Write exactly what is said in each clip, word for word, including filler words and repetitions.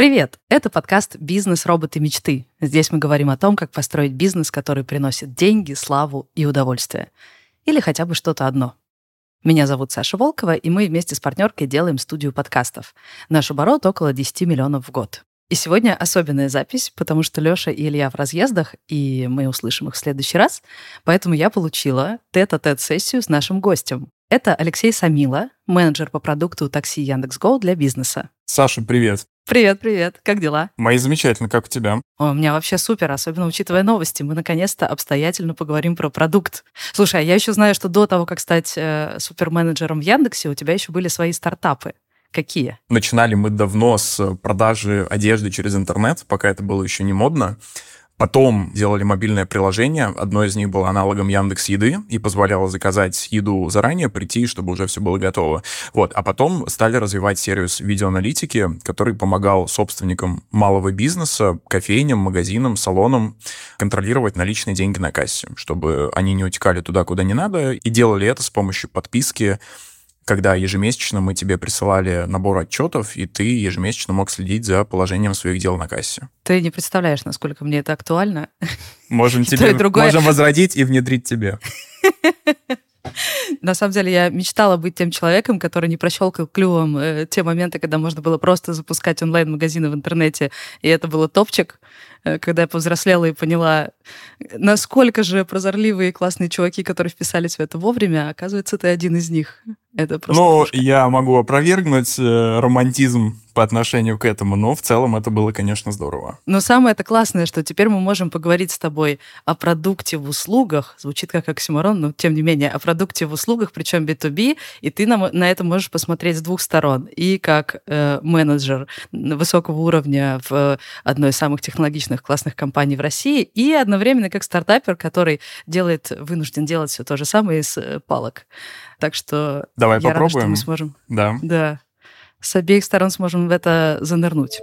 Привет! Это подкаст «Бизнес. Роботы. Мечты». Здесь мы говорим о том, как построить бизнес, который приносит деньги, славу и удовольствие. Или хотя бы что-то одно. Меня зовут Саша Волкова, и мы вместе с партнеркой делаем студию подкастов. Наш оборот около десять миллионов в год. И сегодня особенная запись, потому что Лёша и Илья в разъездах, и мы услышим их в следующий раз. Поэтому я получила тет-а-тет-сессию с нашим гостем. Это Алексей Самила, менеджер по продукту такси Яндекс.Го для бизнеса. Саша, привет. Привет, привет. Как дела? Мои замечательно, как у тебя? О, у меня вообще супер, особенно учитывая новости. Мы наконец-то обстоятельно поговорим про продукт. Слушай, а я еще знаю, что до того, как стать э, суперменеджером в Яндексе, у тебя еще были свои стартапы. Какие? Начинали мы давно с продажи одежды через интернет, пока это было еще не модно. Потом делали мобильное приложение. Одно из них было аналогом Яндекс.Еды и позволяло заказать еду заранее, прийти, чтобы уже все было готово. Вот. А потом стали развивать сервис видеоаналитики, который помогал собственникам малого бизнеса, кофейням, магазинам, салонам контролировать наличные деньги на кассе, чтобы они не утекали туда, куда не надо. И делали это с помощью подписки, когда ежемесячно мы тебе присылали набор отчетов, и ты ежемесячно мог следить за положением своих дел на кассе. Ты не представляешь, насколько мне это актуально. Можем тебе, можем возродить и внедрить тебе. На самом деле, я мечтала быть тем человеком, который не прощелкал клювом э, те моменты, когда можно было просто запускать онлайн-магазины в интернете, и это было топчик. Э, когда я повзрослела и поняла, насколько же прозорливые и классные чуваки, которые вписались в это вовремя, оказывается, ты один из них. Это просто Ну, пушка. Я могу опровергнуть э, романтизм по отношению к этому, но в целом это было, конечно, здорово. Но самое это классное, что теперь мы можем поговорить с тобой о продукте в услугах. Звучит как оксиморон, но тем не менее, о продукте в услугах, причем би ту би, и ты на, на это можешь посмотреть с двух сторон. И как э, менеджер высокого уровня в одной из самых технологичных классных компаний в России, и одновременно как стартапер, который делает, вынужден делать все то же самое из э, палок. Так что Давай я попробуем. рада, что мы сможем... Да. Да. С обеих сторон сможем в это занырнуть.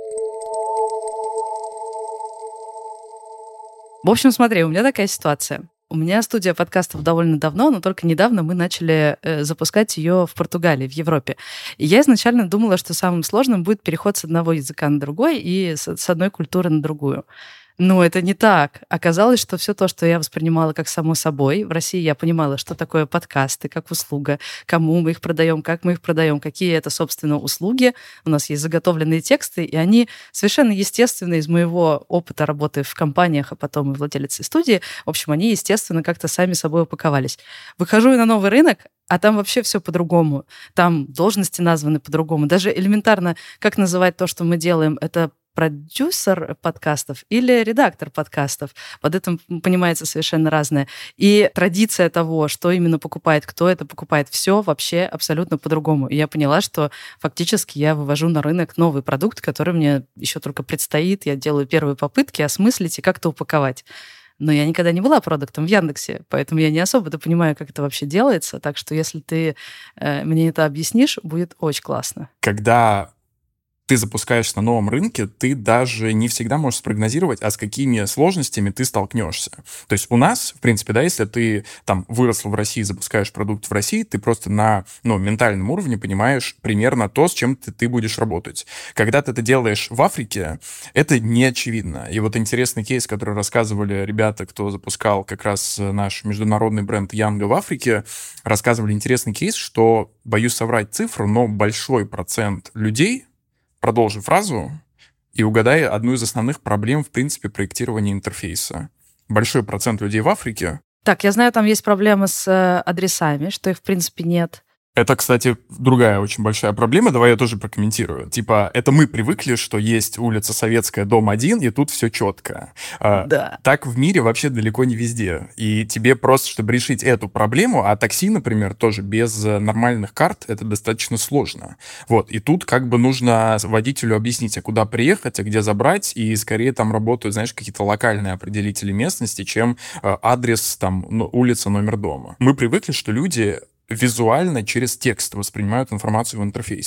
В общем, смотри, у меня такая ситуация. У меня студия подкастов довольно давно, но только недавно мы начали э, запускать ее в Португалии, в Европе. И я изначально думала, что самым сложным будет переход с одного языка на другой и с, с одной культуры на другую. Но это не так. Оказалось, что все то, что я воспринимала как само собой, в России я понимала, что такое подкасты, как услуга, кому мы их продаем, как мы их продаем, какие это, собственно, услуги. У нас есть заготовленные тексты, и они совершенно естественно из моего опыта работы в компаниях, а потом и владелицей студии, в общем, они, естественно, как-то сами собой упаковались. Выхожу я на новый рынок, а там вообще все по-другому. Там должности названы по-другому. Даже элементарно, как называть то, что мы делаем, это продюсер подкастов или редактор подкастов. Под этим понимается совершенно разное. И традиция того, что именно покупает, кто это покупает, все вообще абсолютно по-другому. И я поняла, что фактически я вывожу на рынок новый продукт, который мне еще только предстоит. Я делаю первые попытки осмыслить и как-то упаковать. Но я никогда не была продуктом в Яндексе, поэтому я не особо-то понимаю, как это вообще делается. Так что если ты э, мне это объяснишь, будет очень классно. Когда ты запускаешься на новом рынке, ты даже не всегда можешь спрогнозировать, а с какими сложностями ты столкнешься. То есть у нас, в принципе, да, если ты там выросла в России, запускаешь продукт в России, ты просто на ну, ментальном уровне понимаешь примерно то, с чем ты, ты будешь работать. Когда ты это делаешь в Африке, это не очевидно. И вот интересный кейс, который рассказывали ребята, кто запускал как раз наш международный бренд Янга в Африке, рассказывали интересный кейс, что, боюсь соврать цифру, но большой процент людей, продолжи фразу и угадай одну из основных проблем, в принципе, проектирования интерфейса. Большой процент людей в Африке... Так, я знаю, там есть проблемы с адресами, что их, в принципе, нет. Это, кстати, другая очень большая проблема. Давай я тоже прокомментирую. Типа, это мы привыкли, что есть улица Советская, дом один, и тут все четко. Да. Так в мире вообще далеко не везде. И тебе просто, чтобы решить эту проблему, а такси, например, тоже без нормальных карт, это достаточно сложно. Вот. И тут как бы нужно водителю объяснить, а куда приехать, а где забрать, и скорее там работают, знаешь, какие-то локальные определители местности, чем адрес, там, улица, номер дома. Мы привыкли, что люди визуально через текст воспринимают информацию в интерфейсе.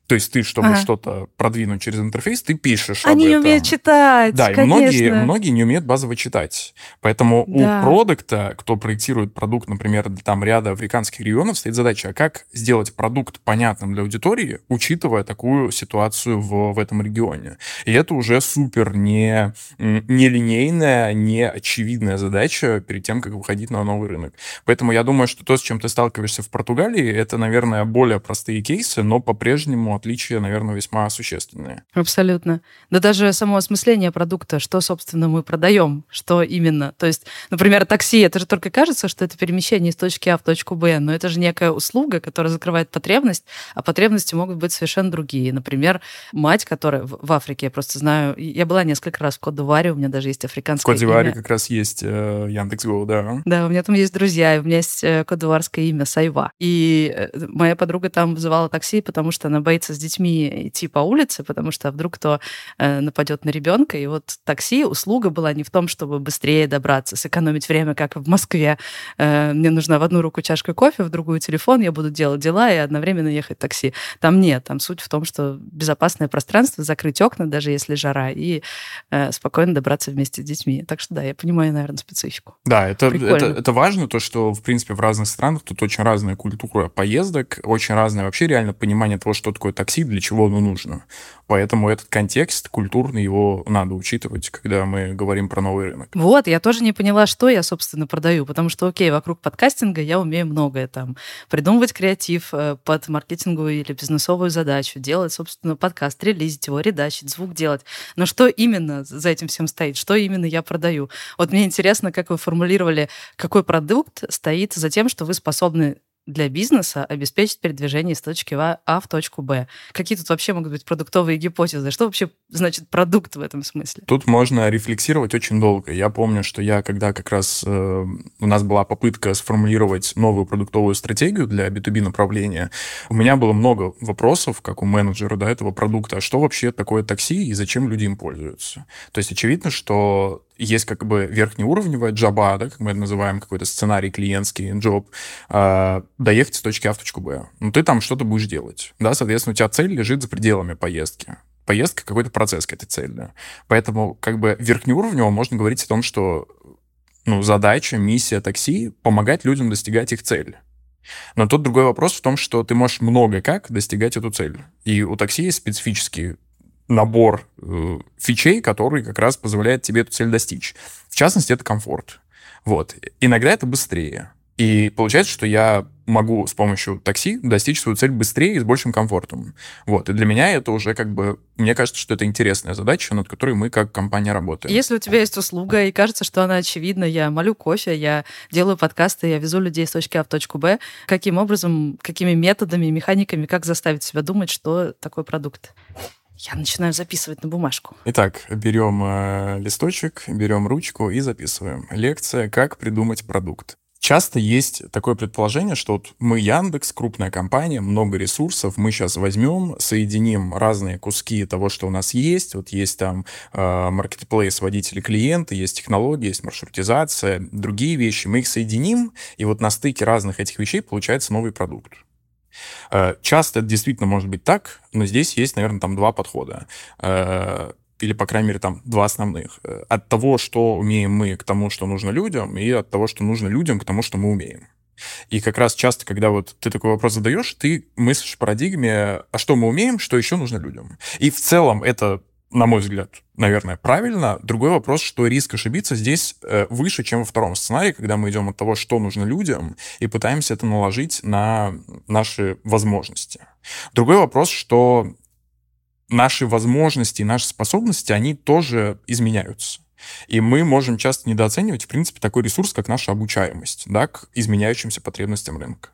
То есть ты, чтобы Ага. что-то продвинуть через интерфейс, ты пишешь Они об не этом. умеют читать, Да, и конечно. многие, многие не умеют базово читать. Поэтому Да. у продукта, кто проектирует продукт, например, для там ряда африканских регионов, стоит задача, а как сделать продукт понятным для аудитории, учитывая такую ситуацию в, в этом регионе. И это уже супер не, не линейная, не очевидная задача перед тем, как выходить на новый рынок. Поэтому я думаю, что то, с чем ты сталкиваешься в Португалии, это, наверное, более простые кейсы, но по-прежнему отличия, наверное, весьма существенные. Абсолютно. Да даже само осмысление продукта, что, собственно, мы продаем, что именно. То есть, например, такси, это же только кажется, что это перемещение из точки А в точку Б, но это же некая услуга, которая закрывает потребность, а потребности могут быть совершенно другие. Например, мать, которая в Африке, я просто знаю, я была несколько раз в Кот-д'Ивуаре, у меня даже есть африканское имя. В Кот-д'Ивуаре как раз есть э, Яндекс.Го, да. Да, у меня там есть друзья, и у меня есть кот-д'Ивуарское имя Сайва. И моя подруга там вызывала такси, потому что она боится с детьми идти по улице, потому что вдруг кто э, нападет на ребенка. И вот такси, услуга была не в том, чтобы быстрее добраться, сэкономить время, как в Москве. Э, мне нужна в одну руку чашка кофе, в другую телефон, я буду делать дела и одновременно ехать в такси. Там нет, там суть в том, что безопасное пространство, закрыть окна, даже если жара, и э, спокойно добраться вместе с детьми. Так что да, я понимаю, наверное, специфику. Да, это, это, это важно, то, что, в принципе, в разных странах тут очень разная культура поездок, очень разное вообще реально понимание того, что такое такси, для чего оно нужно. Поэтому этот контекст культурный, его надо учитывать, когда мы говорим про новый рынок. Вот, я тоже не поняла, что я, собственно, продаю, потому что, окей, вокруг подкастинга я умею многое там. Придумывать креатив под маркетинговую или бизнесовую задачу, делать, собственно, подкаст, релизить его, редачить, звук делать. Но что именно за этим всем стоит? Что именно я продаю? Вот мне интересно, как вы формулировали, какой продукт стоит за тем, что вы способны для бизнеса обеспечить передвижение из точки А в точку Б. Какие тут вообще могут быть продуктовые гипотезы? Что вообще значит продукт в этом смысле? Тут можно рефлексировать очень долго. Я помню, что я, когда как раз э, у нас была попытка сформулировать новую продуктовую стратегию для би ту би направления, у меня было много вопросов, как у менеджера, да, этого продукта. А что вообще такое такси и зачем люди им пользуются? То есть очевидно, что есть как бы верхнеуровневая джаба, да, как мы это называем, какой-то сценарий клиентский, джоб, э, доехать с точки А в точку Б. Ну, ты там что-то будешь делать, да, соответственно, у тебя цель лежит за пределами поездки. Поездка — какой-то процесс к этой цели, да. Поэтому как бы верхнеуровнево можно говорить о том, что ну, задача, миссия такси — помогать людям достигать их цели. Но тут другой вопрос в том, что ты можешь много как достигать эту цель. И у такси есть специфический набор э, фичей, который как раз позволяет тебе эту цель достичь. В частности, это комфорт. Вот. Иногда это быстрее. И получается, что я могу с помощью такси достичь свою цель быстрее и с большим комфортом. Вот. И для меня это уже как бы... Мне кажется, что это интересная задача, над которой мы как компания работаем. Если у тебя есть услуга, и кажется, что она очевидна, я молю кофе, я делаю подкасты, я везу людей с точки А в точку Б, каким образом, какими методами, механиками, как заставить себя думать, что такой продукт? Я начинаю записывать на бумажку. Итак, берем э, листочек, берем ручку и записываем. Лекция «Как придумать продукт». Часто есть такое предположение, что вот мы Яндекс, крупная компания, много ресурсов, мы сейчас возьмем, соединим разные куски того, что у нас есть. Вот есть там маркетплейс, водители, клиенты, есть технологии, есть маршрутизация, другие вещи. Мы их соединим, и вот на стыке разных этих вещей получается новый продукт. Часто это действительно может быть так, но здесь есть, наверное, там два подхода. Или, по крайней мере, там два основных. От того, что умеем мы, к тому, что нужно людям, и от того, что нужно людям, к тому, что мы умеем. И как раз часто, когда вот ты такой вопрос задаешь, ты мыслишь в парадигме, а что мы умеем, что еще нужно людям. И в целом это, на мой взгляд, наверное, правильно. Другой вопрос, что риск ошибиться здесь выше, чем во втором сценарии, когда мы идем от того, что нужно людям, и пытаемся это наложить на наши возможности. Другой вопрос, что наши возможности и наши способности, они тоже изменяются. И мы можем часто недооценивать, в принципе, такой ресурс, как наша обучаемость, да, к изменяющимся потребностям рынка.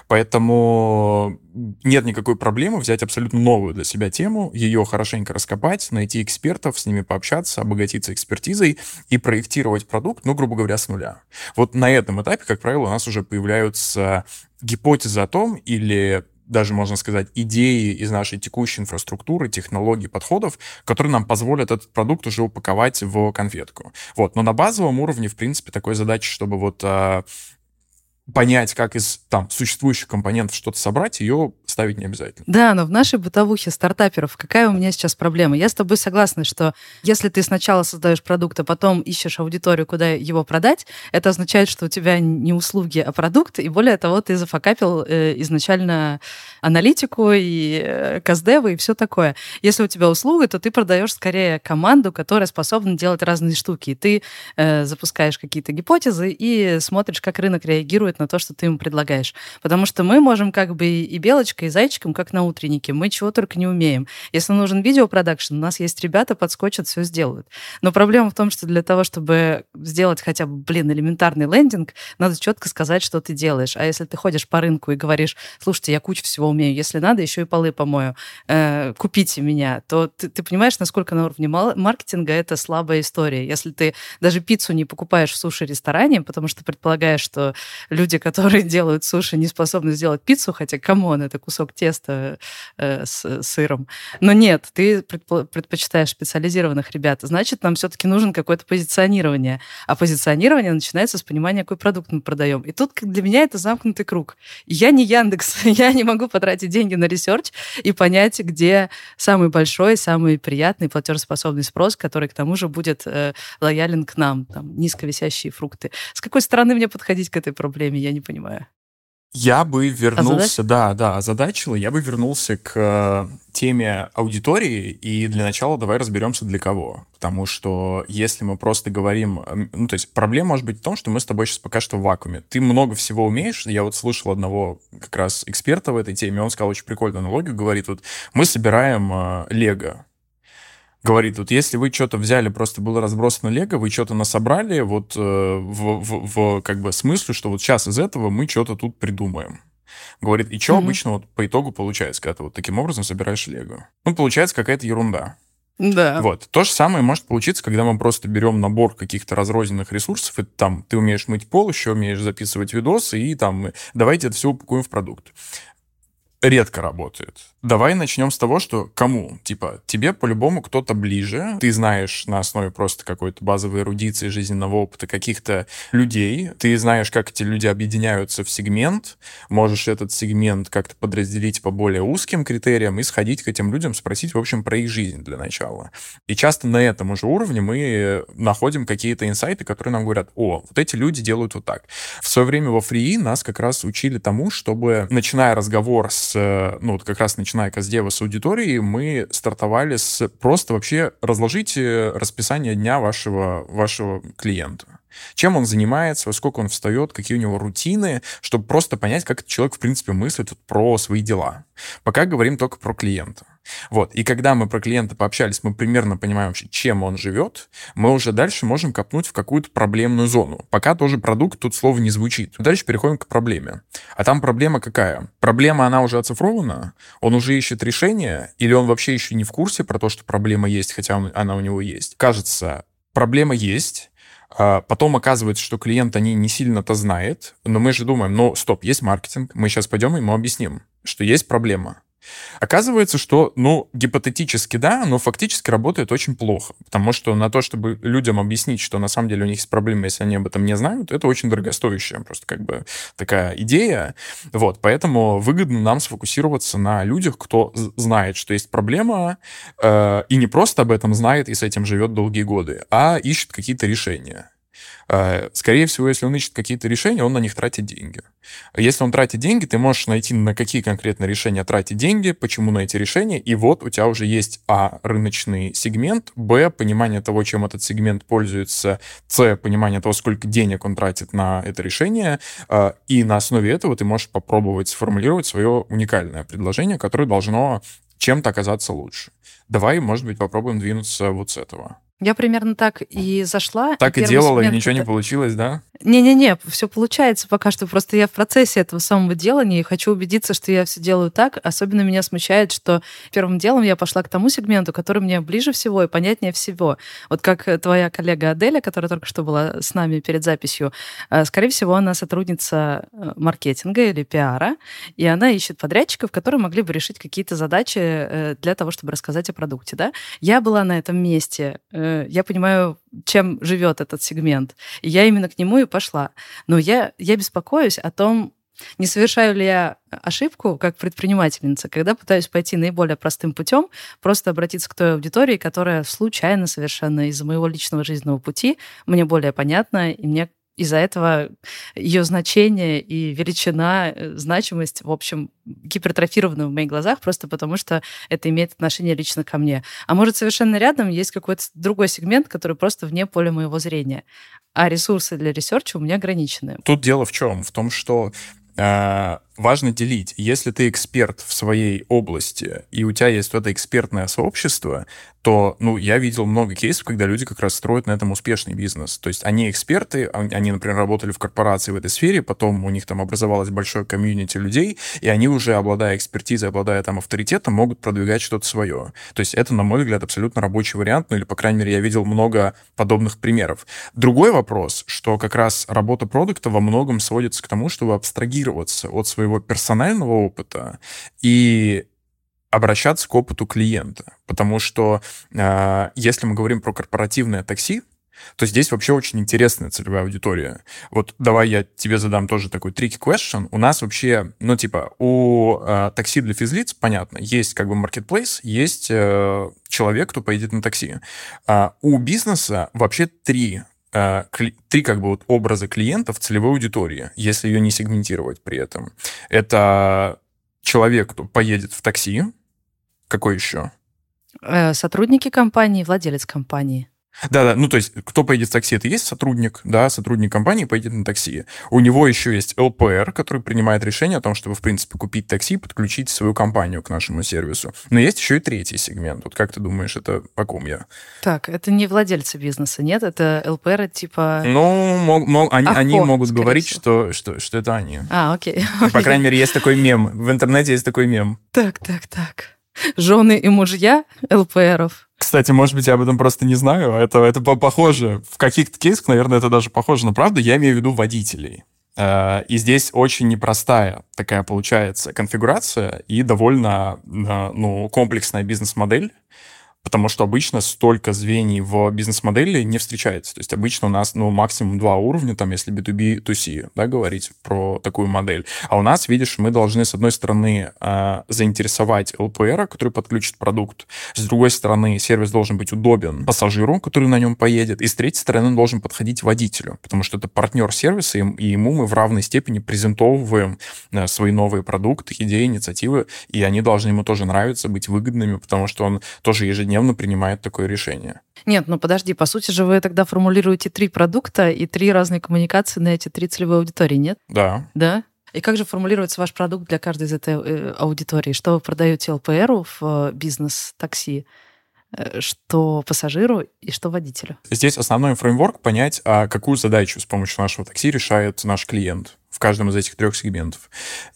Поэтому нет никакой проблемы взять абсолютно новую для себя тему, ее хорошенько раскопать, найти экспертов, с ними пообщаться, обогатиться экспертизой и проектировать продукт, ну, грубо говоря, с нуля. Вот на этом этапе, как правило, у нас уже появляются гипотезы о том, или даже, можно сказать, идеи из нашей текущей инфраструктуры, технологий, подходов, которые нам позволят этот продукт уже упаковать в конфетку. Вот. Но на базовом уровне, в принципе, такой задачи, чтобы вот а, понять, как из там существующих компонентов что-то собрать, ее ставить не обязательно. Да, но в нашей бытовухе стартаперов какая у меня сейчас проблема? Я с тобой согласна, что если ты сначала создаешь продукт, а потом ищешь аудиторию, куда его продать, это означает, что у тебя не услуги, а продукт, и более того, ты зафакапил э, изначально аналитику и э, каздевы и все такое. Если у тебя услуга, то ты продаешь скорее команду, которая способна делать разные штуки. И ты э, запускаешь какие-то гипотезы и смотришь, как рынок реагирует на то, что ты ему предлагаешь. Потому что мы можем как бы и белочкой, и зайчиком, как на утреннике. Мы чего только не умеем. Если нужен видеопродакшн, у нас есть ребята, подскочат, все сделают. Но проблема в том, что для того, чтобы сделать хотя бы, блин, элементарный лендинг, надо четко сказать, что ты делаешь. А если ты ходишь по рынку и говоришь, слушайте, я кучу всего умею, если надо, еще и полы помою, э, купите меня, то ты, ты понимаешь, насколько на уровне маркетинга это слабая история. Если ты даже пиццу не покупаешь в суши-ресторане, потому что предполагаешь, что люди, которые делают суши, не способны сделать пиццу, хотя, камон, это кусок теста э, с сыром. Но нет, ты предпочитаешь специализированных ребят. Значит, нам все-таки нужен какое-то позиционирование. А позиционирование начинается с понимания, какой продукт мы продаем. И тут для меня это замкнутый круг. Я не Яндекс, я не могу потратить деньги на ресерч и понять, где самый большой, самый приятный платежеспособный спрос, который к тому же будет э, лоялен к нам. Там, низковисящие фрукты. С какой стороны мне подходить к этой проблеме, я не понимаю. Я бы вернулся, да, да, озадачило, я бы вернулся к э, теме аудитории, и для начала давай разберемся, для кого. Потому что если мы просто говорим... Ну, то есть проблема может быть в том, что мы с тобой сейчас пока что в вакууме. Ты много всего умеешь. Я вот слышал одного как раз эксперта в этой теме, он сказал очень прикольную аналогию, говорит, вот мы собираем э, лего. Говорит, вот если вы что-то взяли, просто было разбросано лего, вы что-то насобрали, вот э, в, в, в как бы смысле, что вот сейчас из этого мы что-то тут придумаем. Говорит, и что mm-hmm. обычно вот по итогу получается, когда ты вот таким образом собираешь лего? Ну, получается какая-то ерунда. Да. Вот. То же самое может получиться, когда мы просто берем набор каких-то разрозненных ресурсов, и там ты умеешь мыть пол, еще умеешь записывать видосы, и там давайте это все упакуем в продукт. Редко работает. Давай начнем с того, что кому? Типа, тебе по-любому кто-то ближе, ты знаешь на основе просто какой-то базовой эрудиции, жизненного опыта каких-то людей, ты знаешь, как эти люди объединяются в сегмент, можешь этот сегмент как-то подразделить по более узким критериям и сходить к этим людям, спросить, в общем, про их жизнь для начала. И часто на этом уже уровне мы находим какие-то инсайты, которые нам говорят, о, вот эти люди делают вот так. В свое время во Free нас как раз учили тому, чтобы, начиная разговор с ну, вот как раз начиная каздева с аудиторией, мы стартовали с просто вообще разложите расписание дня вашего, вашего клиента. Чем он занимается, во сколько он встает, какие у него рутины, чтобы просто понять, как этот человек, в принципе, мыслит про свои дела. Пока говорим только про клиента. Вот. И когда мы про клиента пообщались, мы примерно понимаем вообще, чем он живет, мы уже дальше можем копнуть в какую-то проблемную зону. Пока тоже продукт тут слово не звучит. Дальше переходим к проблеме. А там проблема какая? Проблема, она уже оцифрована, он уже ищет решение, или он вообще еще не в курсе про то, что проблема есть, хотя он, она у него есть. Кажется, проблема есть. Потом оказывается, что клиент о ней не сильно-то знает, но мы же думаем, ну, стоп, есть маркетинг, мы сейчас пойдем и ему объясним, что есть проблема. Оказывается, что, ну, гипотетически да, но фактически работает очень плохо, потому что на то, чтобы людям объяснить, что на самом деле у них есть проблема, если они об этом не знают, это очень дорогостоящая просто как бы такая идея. Вот, поэтому выгодно нам сфокусироваться на людях, кто знает, что есть проблема, э, и не просто об этом знает и с этим живет долгие годы, а ищет какие-то решения. Скорее всего, если он ищет какие-то решения, он на них тратит деньги. Если он тратит деньги, ты можешь найти, на какие конкретно решения тратить деньги, почему на эти решения, и вот у тебя уже есть а. рыночный сегмент, б. понимание того, чем этот сегмент пользуется, с. понимание того, сколько денег он тратит на это решение, и на основе этого ты можешь попробовать сформулировать свое уникальное предложение, которое должно чем-то оказаться лучше. Давай, может быть, попробуем двинуться вот с этого. Я примерно так и зашла. Так и, и делала, и ничего это... не получилось, да? Не-не-не, все получается пока что. Просто я в процессе этого самого делания и хочу убедиться, что я все делаю так. Особенно меня смущает, что первым делом я пошла к тому сегменту, который мне ближе всего и понятнее всего. Вот как твоя коллега Аделя, которая только что была с нами перед записью, скорее всего, она сотрудница маркетинга или пиара, и она ищет подрядчиков, которые могли бы решить какие-то задачи для того, чтобы рассказать о продукте. Да? Я была на этом месте. Я понимаю чем живет этот сегмент. И я именно к нему и пошла. Но я, я беспокоюсь о том, не совершаю ли я ошибку как предпринимательница, когда пытаюсь пойти наиболее простым путем, просто обратиться к той аудитории, которая случайно совершенно из-за моего личного жизненного пути мне более понятна, и мне из-за этого ее значение и величина, значимость, в общем, гипертрофированы в моих глазах, просто потому что это имеет отношение лично ко мне. А может, совершенно рядом есть какой-то другой сегмент, который просто вне поля моего зрения. А ресурсы для ресерча у меня ограничены. Тут дело в чем? В том, что э, важно делить. Если ты эксперт в своей области, и у тебя есть вот это экспертное сообщество, то, ну, я видел много кейсов, когда люди как раз строят на этом успешный бизнес. То есть они эксперты, они, например, работали в корпорации в этой сфере, потом у них там образовалось большое комьюнити людей, и они уже, обладая экспертизой, обладая там авторитетом, могут продвигать что-то свое. То есть это, на мой взгляд, абсолютно рабочий вариант, ну или, по крайней мере, я видел много подобных примеров. Другой вопрос, что как раз работа продукта во многом сводится к тому, чтобы абстрагироваться от своего персонального опыта и обращаться к опыту клиента. Потому что э, если мы говорим про корпоративное такси, то здесь вообще очень интересная целевая аудитория. Вот давай я тебе задам тоже такой tricky question. У нас вообще, ну типа, у э, такси для физлиц, понятно, есть как бы marketplace, есть э, человек, кто поедет на такси. А у бизнеса вообще три три как бы вот образа клиентов целевой аудитории, если ее не сегментировать при этом. Это человек, кто поедет в такси. Какой еще? Сотрудники компании, владелец компании. Да-да, ну то есть кто поедет в такси, это есть сотрудник, да, сотрудник компании поедет на такси. У него еще есть эл пи эр, который принимает решение о том, чтобы, в принципе, купить такси, подключить свою компанию к нашему сервису. Но есть еще и третий сегмент. Вот как ты думаешь, это о ком я? Так, это не владельцы бизнеса, нет? Это эл пи эр типа... Ну, мог, мог, они, Ахо, они могут говорить, всего. что, что, что это они. А, окей. По крайней мере, есть такой мем. В интернете есть такой мем. Так, так, так. Жены и мужья эл пи эр-ов. Кстати, может быть, я об этом просто не знаю. Это, это похоже. В каких-то кейсах, наверное, это даже похоже на правду. Я имею в виду водителей. И здесь очень непростая такая получается конфигурация и довольно ну, комплексная бизнес-модель, потому что обычно столько звеньев в бизнес-модели не встречается. То есть обычно у нас ну, максимум два уровня, там, если би ту би, ту си, да, говорить про такую модель. А у нас, видишь, мы должны, с одной стороны, э, заинтересовать эл пи эр, который подключит продукт. С другой стороны, сервис должен быть удобен пассажиру, который на нем поедет. И с третьей стороны, он должен подходить водителю, потому что это партнер сервиса, и ему мы в равной степени презентовываем э, свои новые продукты, идеи, инициативы, и они должны ему тоже нравиться, быть выгодными, потому что он тоже ежедневно принимает такое решение. Нет, ну подожди, по сути же вы тогда формулируете три продукта и три разные коммуникации на эти три целевые аудитории, нет? Да. Да? И как же формулируется ваш продукт для каждой из этой э, аудитории? Что вы продаете эл пи эр в бизнес-такси, э, что пассажиру и что водителю? Здесь основной фреймворк — понять, а какую задачу с помощью нашего такси решает наш клиент в каждом из этих трех сегментов.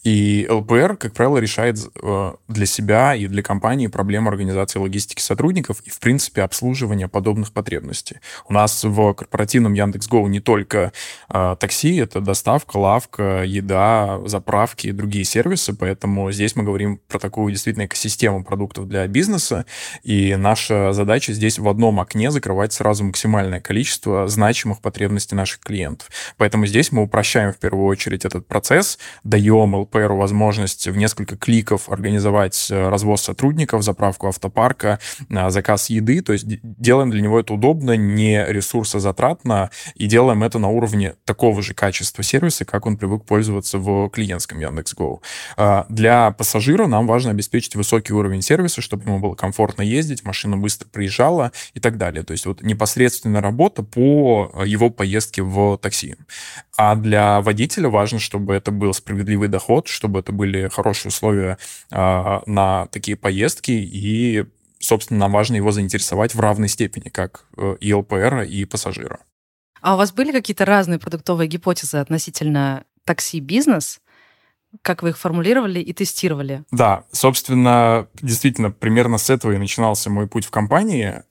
И эл пи эр, как правило, решает для себя и для компании проблему организации логистики сотрудников и, в принципе, обслуживания подобных потребностей. У нас в корпоративном Яндекс.Го не только э, такси, это доставка, лавка, еда, заправки и другие сервисы, поэтому здесь мы говорим про такую действительно экосистему продуктов для бизнеса, и наша задача здесь в одном окне закрывать сразу максимальное количество значимых потребностей наших клиентов. Поэтому здесь мы упрощаем в первую очередь этот процесс, даем эл пи эр возможность в несколько кликов организовать развоз сотрудников, заправку автопарка, заказ еды, то есть делаем для него это удобно, не ресурсозатратно, и делаем это на уровне такого же качества сервиса, как он привык пользоваться в клиентском Яндекс.Го. Для пассажира нам важно обеспечить высокий уровень сервиса, чтобы ему было комфортно ездить, машина быстро приезжала и так далее. То есть вот непосредственная работа по его поездке в такси. А для водителя важно, чтобы это был справедливый доход, чтобы это были хорошие условия э, на такие поездки, и, собственно, нам важно его заинтересовать в равной степени, как э, и эл пи эр, и пассажира. А у вас были какие-то разные продуктовые гипотезы относительно такси-бизнес? Как вы их формулировали и тестировали? Да, собственно, действительно, примерно с этого и начинался мой путь в компании,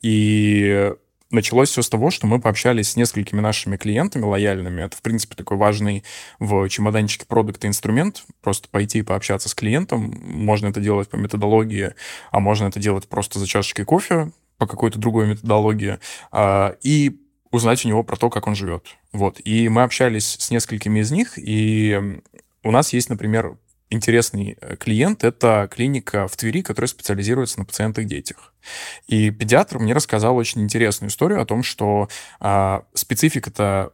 и началось все с того, что мы пообщались с несколькими нашими клиентами лояльными. Это, в принципе, такой важный в чемоданчике продукта инструмент. Просто пойти и пообщаться с клиентом. Можно это делать по методологии, а можно это делать просто за чашечкой кофе по какой-то другой методологии. И узнать у него про то, как он живет. Вот. И мы общались с несколькими из них, и у нас есть, например, интересный клиент — это клиника в Твери, которая специализируется на пациентах-детях. И педиатр мне рассказал очень интересную историю о том, что а, специфика-то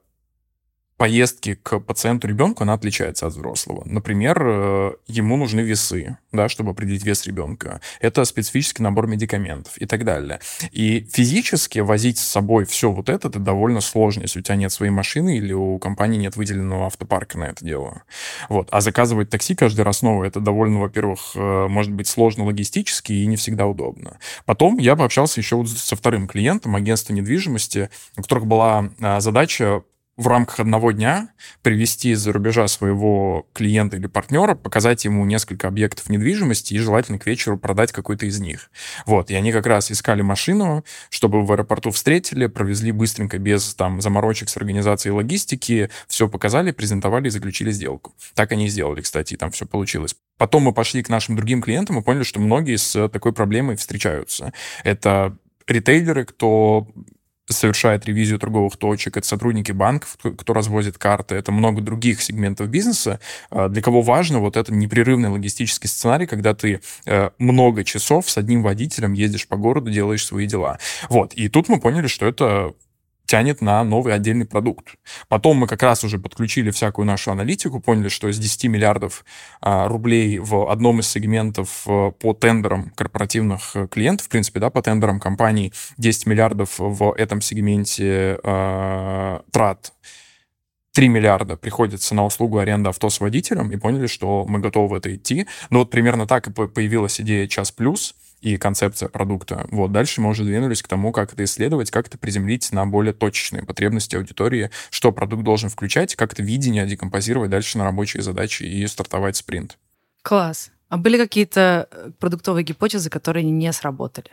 поездки к пациенту-ребенку, она отличается от взрослого. Например, ему нужны весы, да, чтобы определить вес ребенка. Это специфический набор медикаментов и так далее. И физически возить с собой все вот это, это довольно сложно, если у тебя нет своей машины или у компании нет выделенного автопарка на это дело. Вот. А заказывать такси каждый раз новое, это довольно, во-первых, может быть сложно логистически и не всегда удобно. Потом я пообщался еще вот со вторым клиентом, агентства недвижимости, у которых была задача в рамках одного дня привести из-за рубежа своего клиента или партнера, показать ему несколько объектов недвижимости и желательно к вечеру продать какой-то из них. Вот, и они как раз искали машину, чтобы в аэропорту встретили, провезли быстренько, без там заморочек с организацией логистики, все показали, презентовали и заключили сделку. Так они и сделали, кстати, и там все получилось. Потом мы пошли к нашим другим клиентам и поняли, что многие с такой проблемой встречаются. Это ритейлеры, кто совершает ревизию торговых точек, это сотрудники банков, кто развозит карты, это много других сегментов бизнеса, для кого важно вот этот непрерывный логистический сценарий, когда ты много часов с одним водителем ездишь по городу, делаешь свои дела. Вот, и тут мы поняли, что это тянет на новый отдельный продукт. Потом мы как раз уже подключили всякую нашу аналитику, поняли, что из десяти миллиардов а, рублей в одном из сегментов а, по тендерам корпоративных клиентов, в принципе, да, по тендерам компаний, десять миллиардов в этом сегменте а, трат, три миллиарда приходится на услугу аренды авто с водителем, и поняли, что мы готовы в это идти. Но вот примерно так и появилась идея «Час плюс», и концепция продукта. Вот. Дальше мы уже двинулись к тому, как это исследовать, как это приземлить на более точечные потребности аудитории, что продукт должен включать, как это видение декомпозировать дальше на рабочие задачи и стартовать спринт. Класс. А были какие-то продуктовые гипотезы, которые не сработали?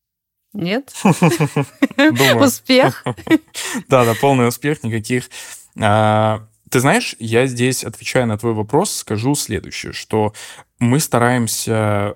Нет? Успех? Да, да, полный успех, никаких. Ты знаешь, я здесь, отвечая на твой вопрос, скажу следующее, что мы стараемся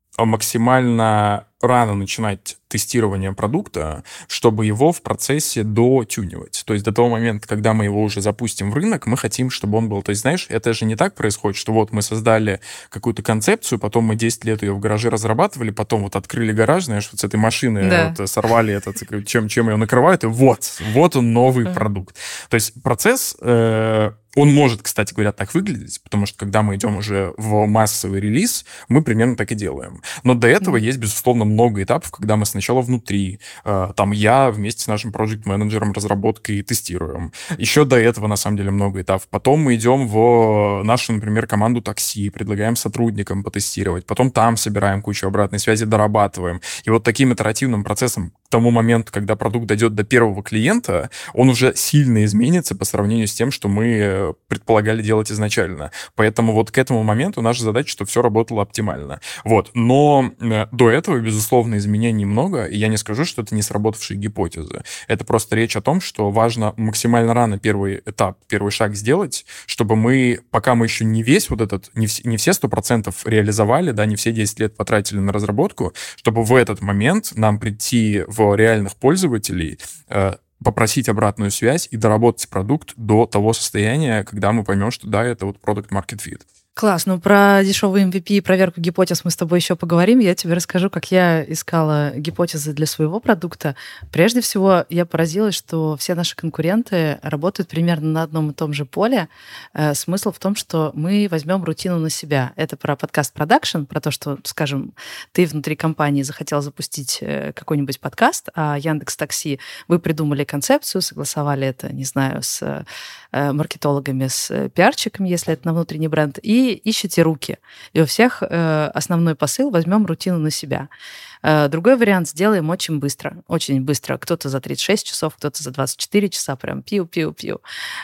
максимально рано начинать тестирование продукта, чтобы его в процессе дотюнивать. То есть до того момента, когда мы его уже запустим в рынок, мы хотим, чтобы он был... То есть, знаешь, это же не так происходит, что вот мы создали какую-то концепцию, потом мы десять лет ее в гараже разрабатывали, потом вот открыли гараж, знаешь, вот с этой машины да. вот сорвали этот, чем, чем ее накрывают, и вот, вот он новый mm. продукт. То есть процесс... Э- Он может, кстати говоря, так выглядеть, потому что когда мы идем уже в массовый релиз, мы примерно так и делаем. Но до этого mm-hmm. есть, безусловно, много этапов, когда мы сначала внутри, э, там я вместе с нашим проект-менеджером разработкой и тестируем. Еще до этого, на самом деле, много этапов. Потом мы идем в нашу, например, команду такси, предлагаем сотрудникам потестировать. Потом там собираем кучу обратной связи, дорабатываем. И вот таким итеративным процессом к тому моменту, когда продукт дойдет до первого клиента, он уже сильно изменится по сравнению с тем, что мы предполагали делать изначально. Поэтому вот к этому моменту наша задача, чтобы все работало оптимально. Вот. Но э, до этого, безусловно, изменений много, и я не скажу, что это не сработавшие гипотезы. Это просто речь о том, что важно максимально рано первый этап, первый шаг сделать, чтобы мы, пока мы еще не весь вот этот, не, в, не все сто процентов реализовали, да, не все десять лет потратили на разработку, чтобы в этот момент нам прийти в реальных пользователей, э, попросить обратную связь и доработать продукт до того состояния, когда мы поймем, что да, это вот product market fit. Класс. Ну, про дешевый эм ви пи и проверку гипотез мы с тобой еще поговорим. Я тебе расскажу, как я искала гипотезы для своего продукта. Прежде всего, я поразилась, что все наши конкуренты работают примерно на одном и том же поле. Э, смысл в том, что мы возьмем рутину на себя. Это про подкаст-продакшн, про то, что, скажем, ты внутри компании захотел запустить какой-нибудь подкаст, а Яндекс.Такси, вы придумали концепцию, согласовали это, не знаю, с э, маркетологами, с пиарщиками, если это на внутренний бренд, и ищите руки. И у всех э, основной посыл: возьмем рутину на себя. Э, другой вариант: сделаем очень быстро. Очень быстро. Кто-то за тридцать шесть часов, кто-то за двадцать четыре часа, прям пиу-пиу-пиу.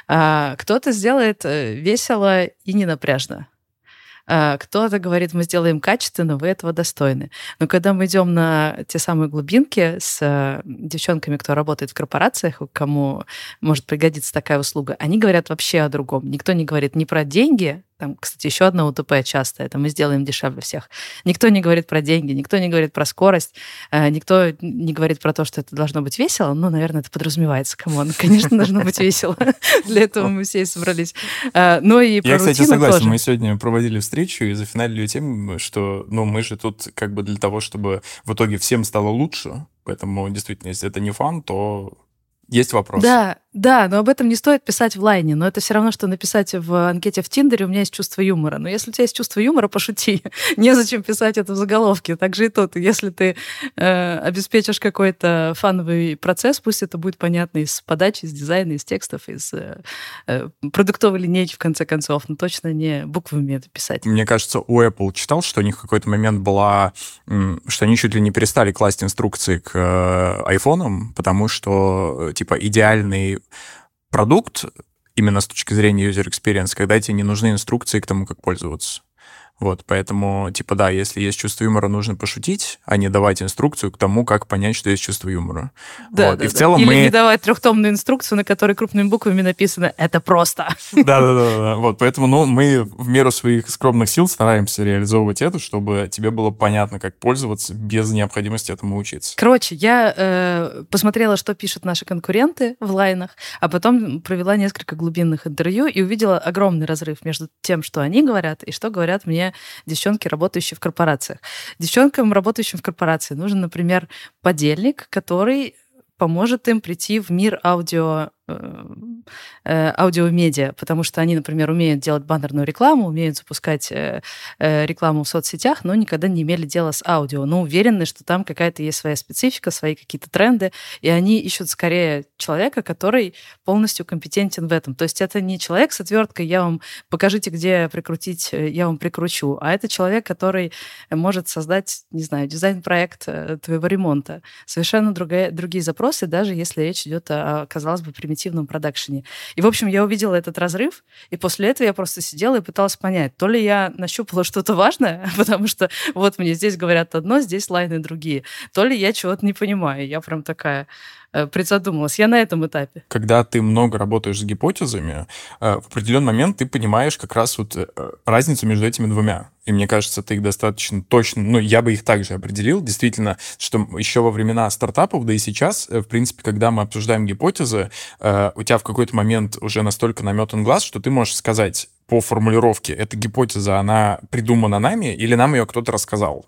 Э, кто-то сделает весело и ненапряжно. Кто-то говорит: мы сделаем качественно, вы этого достойны. Но когда мы идем на те самые глубинки с девчонками, кто работает в корпорациях, кому может пригодиться такая услуга, они говорят вообще о другом. Никто не говорит ни про деньги, Там, кстати, еще одно УТП часто, это мы сделаем дешевле всех. Никто не говорит про деньги, никто не говорит про скорость, никто не говорит про то, что это должно быть весело. Ну, наверное, это подразумевается. Камон, конечно, должно быть весело. Для этого мы все и собрались. Но и про Я, кстати, согласен. Тоже. Мы сегодня проводили встречу и зафиналили тем, что ну, мы же тут как бы для того, чтобы в итоге всем стало лучше. Поэтому, действительно, если это не фан, то есть вопрос. Да, да, но об этом не стоит писать в лайне. Но это все равно, что написать в анкете в Тиндере «У меня есть чувство юмора». Но если у тебя есть чувство юмора, пошути. Незачем писать это в заголовке. Так же и тут. Если ты э, обеспечишь какой-то фановый процесс, пусть это будет понятно из подачи, из дизайна, из текстов, из э, продуктовой линейки, в конце концов. Но точно не буквами это писать. Мне кажется, у Apple читал, что у них в какой-то момент была... Что они чуть ли не перестали класть инструкции к э, айфонам, потому что типа идеальный продукт именно с точки зрения user experience, когда тебе не нужны инструкции к тому, как пользоваться. Вот, поэтому, типа, да, если есть чувство юмора, нужно пошутить, а не давать инструкцию к тому, как понять, что есть чувство юмора. Да, вот. да, и в целом Или мы... не давать трехтомную инструкцию, на которой крупными буквами написано «это просто». Да-да-да, вот, поэтому ну, мы в меру своих скромных сил стараемся реализовывать это, чтобы тебе было понятно, как пользоваться без необходимости этому учиться. Короче, я э, посмотрела, что пишут наши конкуренты в лайнах, а потом провела несколько глубинных интервью и увидела огромный разрыв между тем, что они говорят, и что говорят мне девчонки, работающие в корпорациях. Девчонкам, работающим в корпорации, нужен, например, подельник, который поможет им прийти в мир аудио, э, аудиомедиа, потому что они, например, умеют делать баннерную рекламу, умеют запускать э, э, рекламу в соцсетях, но никогда не имели дела с аудио, но уверены, что там какая-то есть своя специфика, свои какие-то тренды, и они ищут скорее человека, который полностью компетентен в этом. То есть это не человек с отверткой, я вам покажите, где прикрутить, я вам прикручу, а это человек, который может создать, не знаю, дизайн-проект твоего ремонта. Совершенно другая, другие запросы, даже если речь идет о, казалось бы, примитивном продакшене. И, в общем, я увидела этот разрыв, и после этого я просто сидела и пыталась понять, то ли я нащупала что-то важное, потому что вот мне здесь говорят одно, здесь лайны другие, то ли я чего-то не понимаю. Я прям такая призадумалась. Я на этом этапе. Когда ты много работаешь с гипотезами, в определенный момент ты понимаешь как раз вот разницу между этими двумя. И мне кажется, ты их достаточно точно, ну, я бы их также определил, действительно, что еще во времена стартапов, да и сейчас, в принципе, когда мы обсуждаем гипотезы, у тебя в какой-то момент уже настолько наметан глаз, что ты можешь сказать по формулировке, эта гипотеза, она придумана нами или нам ее кто-то рассказал.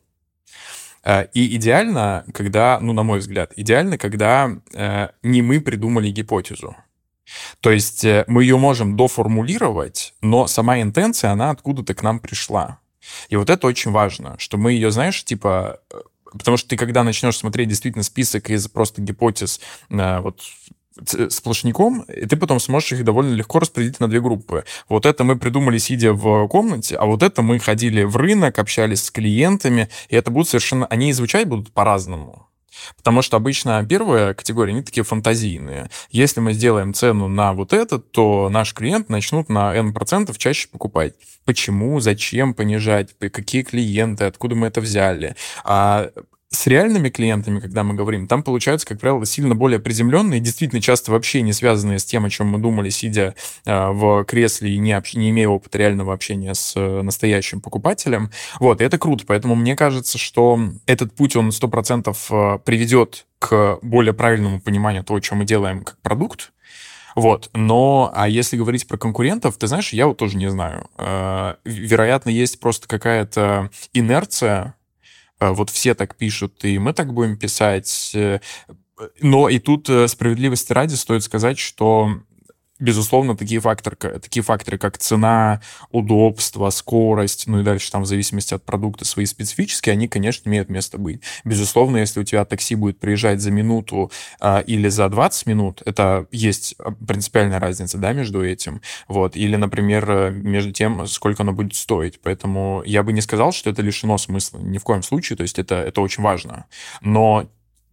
И идеально, когда, ну, на мой взгляд, идеально, когда э, не мы придумали гипотезу. То есть э, мы ее можем доформулировать, но сама интенция, она откуда-то к нам пришла. И вот это очень важно, что мы ее, знаешь, типа... Потому что ты, когда начнешь смотреть действительно список из просто гипотез, э, вот... сплошняком, и ты потом сможешь их довольно легко распределить на две группы. Вот это мы придумали, сидя в комнате, а вот это мы ходили в рынок, общались с клиентами, и это будут совершенно... Они и звучать будут по-разному. Потому что обычно первая категория, они такие фантазийные. Если мы сделаем цену на вот это, то наш клиент начнут на N процентов чаще покупать. Почему, зачем понижать, какие клиенты, откуда мы это взяли. А с реальными клиентами, когда мы говорим, там получаются, как правило, сильно более приземленные, действительно часто вообще не связанные с тем, о чем мы думали, сидя э, в кресле и не, общ... не имея опыта реального общения с э, настоящим покупателем. Вот, и это круто. Поэтому мне кажется, что этот путь, он сто процентов приведет к более правильному пониманию того, что мы делаем как продукт. Вот, но, а если говорить про конкурентов, ты знаешь, я вот тоже не знаю. Э, вероятно, есть просто какая-то инерция. Вот все так пишут, и мы так будем писать. Но и тут справедливости ради стоит сказать, что, безусловно, такие факторы, такие факторы, как цена, удобство, скорость, ну и дальше там в зависимости от продукта свои специфические, они, конечно, имеют место быть. Безусловно, если у тебя такси будет приезжать за минуту а, или за двадцать минут, это есть принципиальная разница, да, между этим. Вот. Или, например, между тем, сколько оно будет стоить. Поэтому я бы не сказал, что это лишено смысла. Ни в коем случае. То есть это, это очень важно. Но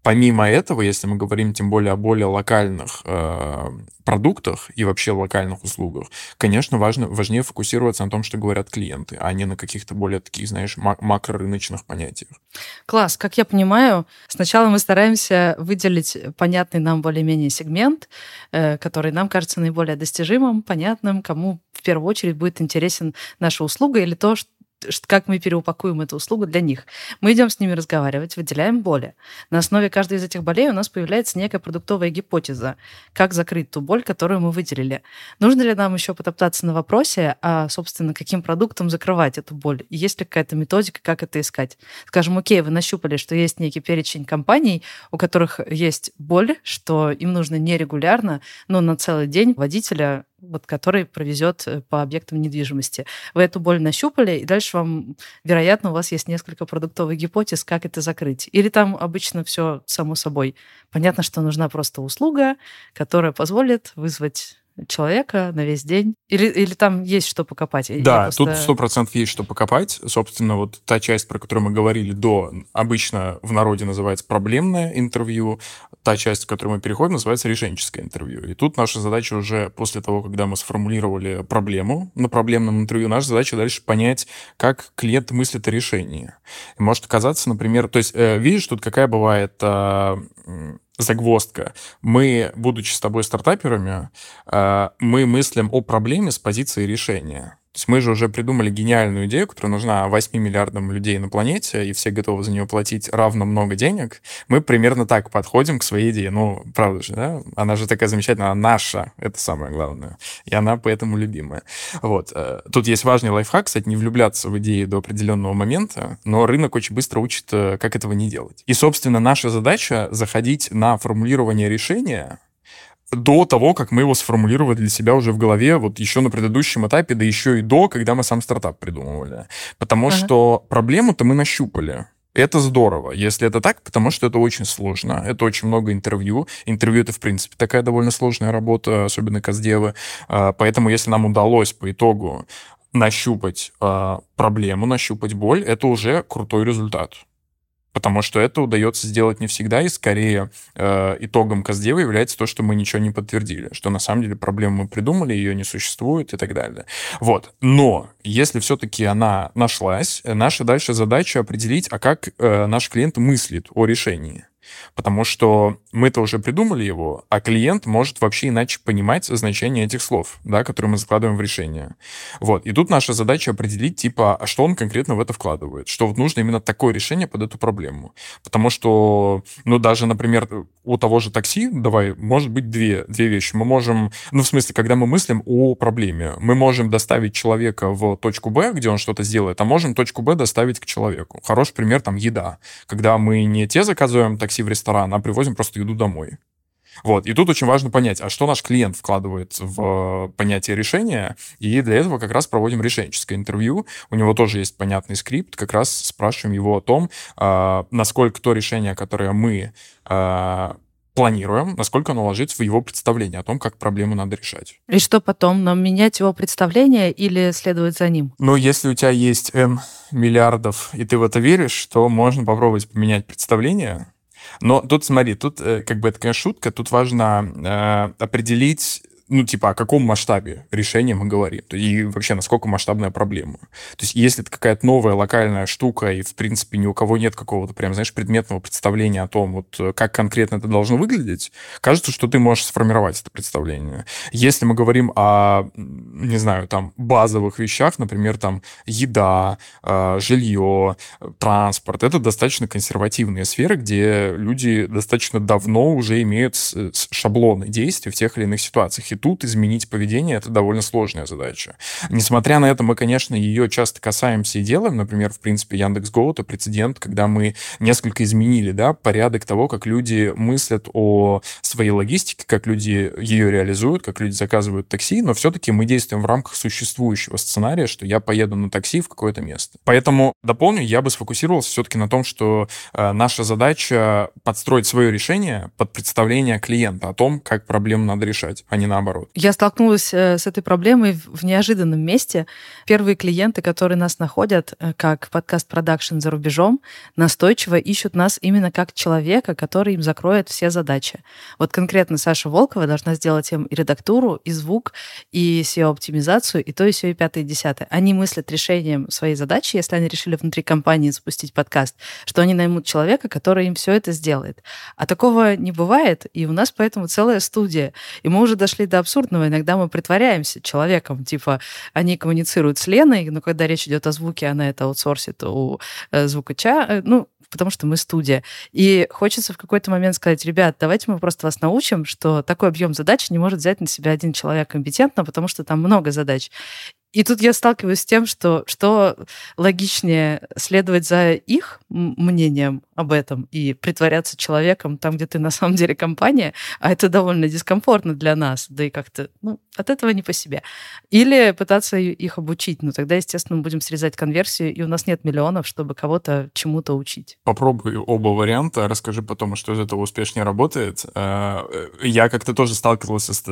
Помимо этого, если мы говорим тем более о более локальных э, продуктах и вообще локальных услугах, конечно, важно, важнее фокусироваться на том, что говорят клиенты, а не на каких-то более таких, знаешь, мак- макрорыночных понятиях. Класс. Как я понимаю, сначала мы стараемся выделить понятный нам более-менее сегмент, э, который нам кажется наиболее достижимым, понятным, кому в первую очередь будет интересен наша услуга или то, что как мы переупакуем эту услугу для них. Мы идем с ними разговаривать, выделяем боли. На основе каждой из этих болей у нас появляется некая продуктовая гипотеза, как закрыть ту боль, которую мы выделили. Нужно ли нам еще потоптаться на вопросе, а, собственно, каким продуктом закрывать эту боль? И есть ли какая-то методика, как это искать? Скажем, окей, вы нащупали, что есть некий перечень компаний, у которых есть боль, что им нужно нерегулярно, но на целый день водителя, вот, который провезет по объектам недвижимости. Вы эту боль нащупали, и дальше вам, вероятно, у вас есть несколько продуктовых гипотез, как это закрыть. Или там обычно все само собой. Понятно, что нужна просто услуга, которая позволит вызвать человека на весь день. Или, или там есть что покопать? Да, просто... тут сто процентов есть что покопать. Собственно, вот та часть, про которую мы говорили до, обычно в народе называется проблемное интервью. Та часть, к которой мы переходим, называется решенческое интервью. И тут наша задача уже после того, когда мы сформулировали проблему на проблемном интервью, наша задача дальше понять, как клиент мыслит о решении. И может оказаться, например, то есть, э, видишь, тут какая бывает... Э, загвоздка. Мы, будучи с тобой стартаперами, мы мыслим о проблеме с позиции решения. То есть мы же уже придумали гениальную идею, которая нужна восьми миллиардам людей на планете, и все готовы за нее платить равно много денег. Мы примерно так подходим к своей идее. Ну, правда же, да? Она же такая замечательная, она наша, это самое главное. И она поэтому любимая. Вот. Тут есть важный лайфхак, кстати, не влюбляться в идеи до определенного момента, но рынок очень быстро учит, как этого не делать. И, собственно, наша задача заходить на формулирование решения до того, как мы его сформулировали для себя уже в голове, вот еще на предыдущем этапе, да еще и до, когда мы сам стартап придумывали. Потому ага. что проблему-то мы нащупали. Это здорово, если это так, потому что это очень сложно, это очень много интервью. Интервью — это, в принципе, такая довольно сложная работа, особенно каздевы. Поэтому если нам удалось по итогу нащупать проблему, нащупать боль, это уже крутой результат. Потому что это удается сделать не всегда, и скорее э, итогом каздева является то, что мы ничего не подтвердили, что на самом деле проблему мы придумали, ее не существует и так далее. Вот. Но если все-таки она нашлась, наша дальше задача определить, а как э, наш клиент мыслит о решении. Потому что мы-то уже придумали его, а клиент может вообще иначе понимать значение этих слов, да, которые мы закладываем в решение. Вот. И тут наша задача определить, типа, а что он конкретно в это вкладывает, что вот нужно именно такое решение под эту проблему. Потому что, ну, даже, например, у того же такси, давай, может быть две, две вещи. Мы можем, ну, в смысле, когда мы мыслим о проблеме, мы можем доставить человека в точку Б, где он что-то сделает, а можем точку Б доставить к человеку. Хороший пример, там, еда. Когда мы не те заказываем такси в ресторан, а привозим просто еду домой. Вот. И тут очень важно понять, а что наш клиент вкладывает в понятие решения, и для этого как раз проводим решенческое интервью. У него тоже есть понятный скрипт, как раз спрашиваем его о том, насколько то решение, которое мы планируем, насколько оно ложится в его представление о том, как проблему надо решать. И что потом? Нам менять его представление или следовать за ним? Ну, если у тебя есть N миллиардов, и ты в это веришь, то можно попробовать поменять представление. Но тут, смотри, тут как бы это, конечно, шутка, тут важно э, определить, ну, типа, о каком масштабе решения мы говорим, и вообще, насколько масштабная проблема. То есть, если это какая-то новая локальная штука, и, в принципе, ни у кого нет какого-то, прям, знаешь, предметного представления о том, вот, как конкретно это должно выглядеть, кажется, что ты можешь сформировать это представление. Если мы говорим о, не знаю, там, базовых вещах, например, там, еда, жилье, транспорт, это достаточно консервативные сферы, где люди достаточно давно уже имеют шаблоны действий в тех или иных ситуациях. И тут изменить поведение — это довольно сложная задача. Несмотря на это, мы, конечно, ее часто касаемся и делаем. Например, в принципе, Яндекс.Го — это прецедент, когда мы несколько изменили, да, порядок того, как люди мыслят о своей логистике, как люди ее реализуют, как люди заказывают такси, но все-таки мы действуем в рамках существующего сценария, что я поеду на такси в какое-то место. Поэтому, дополню, я бы сфокусировался все-таки на том, что э, наша задача подстроить свое решение под представление клиента о том, как проблему надо решать, а не наоборот. наоборот. Я столкнулась с этой проблемой в неожиданном месте. Первые клиенты, которые нас находят как подкаст-продакшн за рубежом, настойчиво ищут нас именно как человека, который им закроет все задачи. Вот конкретно Саша Волкова должна сделать им и редактуру, и звук, и сео-оптимизацию, и то, и сё, и пятое, и десятое. Они мыслят решением своей задачи, если они решили внутри компании запустить подкаст, что они наймут человека, который им все это сделает. А такого не бывает, и у нас поэтому целая студия. И мы уже дошли до абсурдного. Иногда мы притворяемся человеком. Типа, они коммуницируют с Леной, но когда речь идет о звуке, она это аутсорсит у э, звукача. Э, ну, потому что мы студия. И хочется в какой-то момент сказать: ребят, давайте мы просто вас научим, что такой объем задач не может взять на себя один человек компетентно, потому что там много задач. И тут я сталкиваюсь с тем, что, что логичнее следовать за их мнением об этом и притворяться человеком там, где ты на самом деле компания, а это довольно дискомфортно для нас, да и как-то ну, от этого не по себе. Или пытаться их обучить, но тогда, естественно, мы будем срезать конверсию, и у нас нет миллионов, чтобы кого-то чему-то учить. Попробуй оба варианта, расскажи потом, что из этого успешнее работает. Я как-то тоже сталкивался с,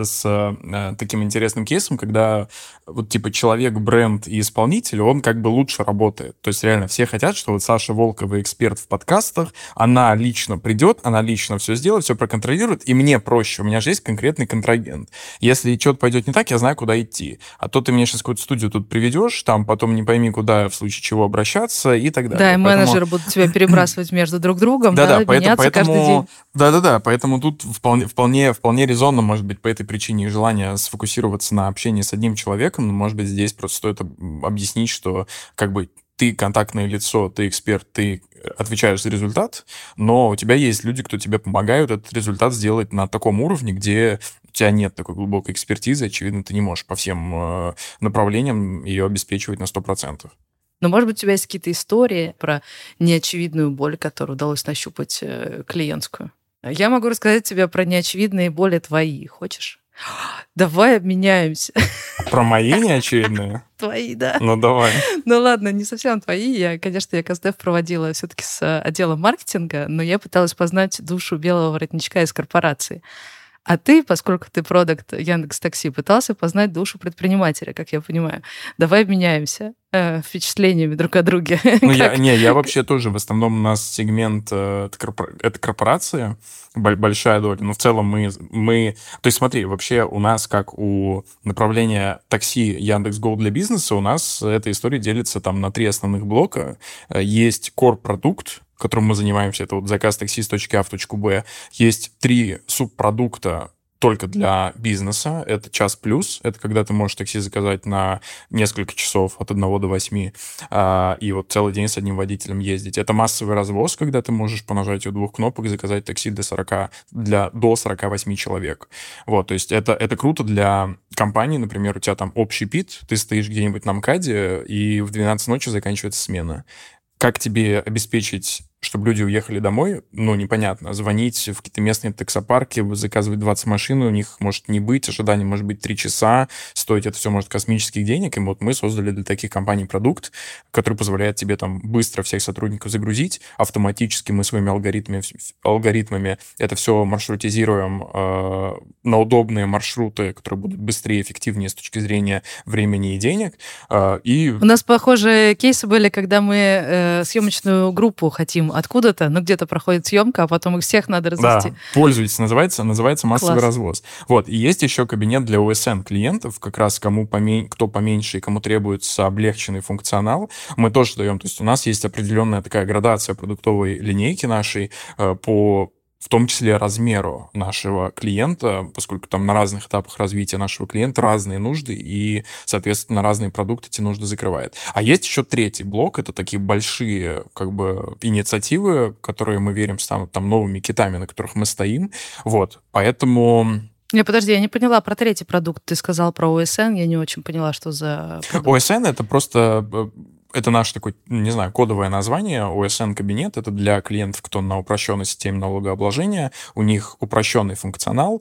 с таким интересным кейсом, когда вот типа человек, бренд и исполнитель, он как бы лучше работает. То есть реально все хотят, что вот Саша Волкова эксперт в подкастах, она лично придет, она лично все сделает, все проконтролирует, и мне проще, у меня же есть конкретный контрагент. Если что-то пойдет не так, я знаю, куда идти. А то ты мне сейчас какую-то студию тут приведешь, там потом не пойми, куда в случае чего обращаться и так далее. Да, и поэтому... менеджеры будут тебя перебрасывать между друг другом, да, да, меняться поэтому, каждый день. Да-да-да, поэтому тут вполне, вполне, вполне резонно, может быть, по этой причине и желание сфокусироваться на общении с одним человеком, но, может быть, здесь просто стоит объяснить, что как бы ты контактное лицо, ты эксперт, ты отвечаешь за результат, но у тебя есть люди, кто тебе помогают этот результат сделать на таком уровне, где у тебя нет такой глубокой экспертизы, очевидно, ты не можешь по всем направлениям ее обеспечивать на сто процентов. Но, может быть, у тебя есть какие-то истории про неочевидную боль, которую удалось нащупать клиентскую. Я могу рассказать тебе про неочевидные боли твои. Хочешь? Давай обменяемся. Про мои неочевидные? Твои, да. Ну, давай. Ну, ладно, не совсем твои. Я, конечно, я КСДФ проводила все-таки с отделом маркетинга, но я пыталась познать душу белого воротничка из корпорации. А ты, поскольку ты продакт Яндекс.Такси, пытался познать душу предпринимателя, как я понимаю. Давай обменяемся э, впечатлениями друг о друге. Ну, я, не, я вообще тоже, в основном у нас сегмент, э, это, корпор, это корпорация, большая доля, но в целом мы, мы... То есть смотри, вообще у нас, как у направления такси Яндекс.Го для бизнеса, у нас эта история делится там на три основных блока. Есть core-продукт, которым мы занимаемся, это вот заказ такси с точки А в точку Б. Есть три субпродукта только для бизнеса. Это час плюс. Это когда ты можешь такси заказать на несколько часов от одного до восьми а, и вот целый день с одним водителем ездить. Это массовый развоз, когда ты можешь по нажатию двух кнопок заказать такси для сорока, для, до сорока восьми человек. Вот, то есть это, это круто для компании. Например, у тебя там общий пит, ты стоишь где-нибудь на МКАДе, и в двенадцать ночи заканчивается смена. Как тебе обеспечить, чтобы люди уехали домой? Ну, непонятно. Звонить в какие-то местные таксопарки, заказывать двадцать машин, у них может не быть, ожидание может быть три часа, стоить это все может космических денег. И вот мы создали для таких компаний продукт, который позволяет тебе там быстро всех сотрудников загрузить. Автоматически мы своими алгоритмами, алгоритмами это все маршрутизируем э, на удобные маршруты, которые будут быстрее и эффективнее с точки зрения времени и денег. Э, и... У нас похожие кейсы были, когда мы э, съемочную группу хотим откуда-то, ну, где-то проходит съемка, а потом их всех надо развести. Да, пользуйтесь, называется, называется массовый Класс. развоз. Вот, и есть еще кабинет для О Эс Эн клиентов, как раз кому помен... кто поменьше и кому требуется облегченный функционал, мы тоже даем. То есть у нас есть определенная такая градация продуктовой линейки нашей э, по... в том числе размеру нашего клиента, поскольку там на разных этапах развития нашего клиента разные нужды, и, соответственно, разные продукты эти нужды закрывает. А есть еще третий блок, это такие большие как бы инициативы, которые мы верим станут там новыми китами, на которых мы стоим. Вот, поэтому... Не, подожди, я не поняла про третий продукт. Ты сказал про О Эс Эн, я не очень поняла, что за продукт. О Эс Эн — это просто... Это наше такое, не знаю, кодовое название. О Эс Эн-кабинет — это для клиентов, кто на упрощенной системе налогообложения. У них упрощенный функционал,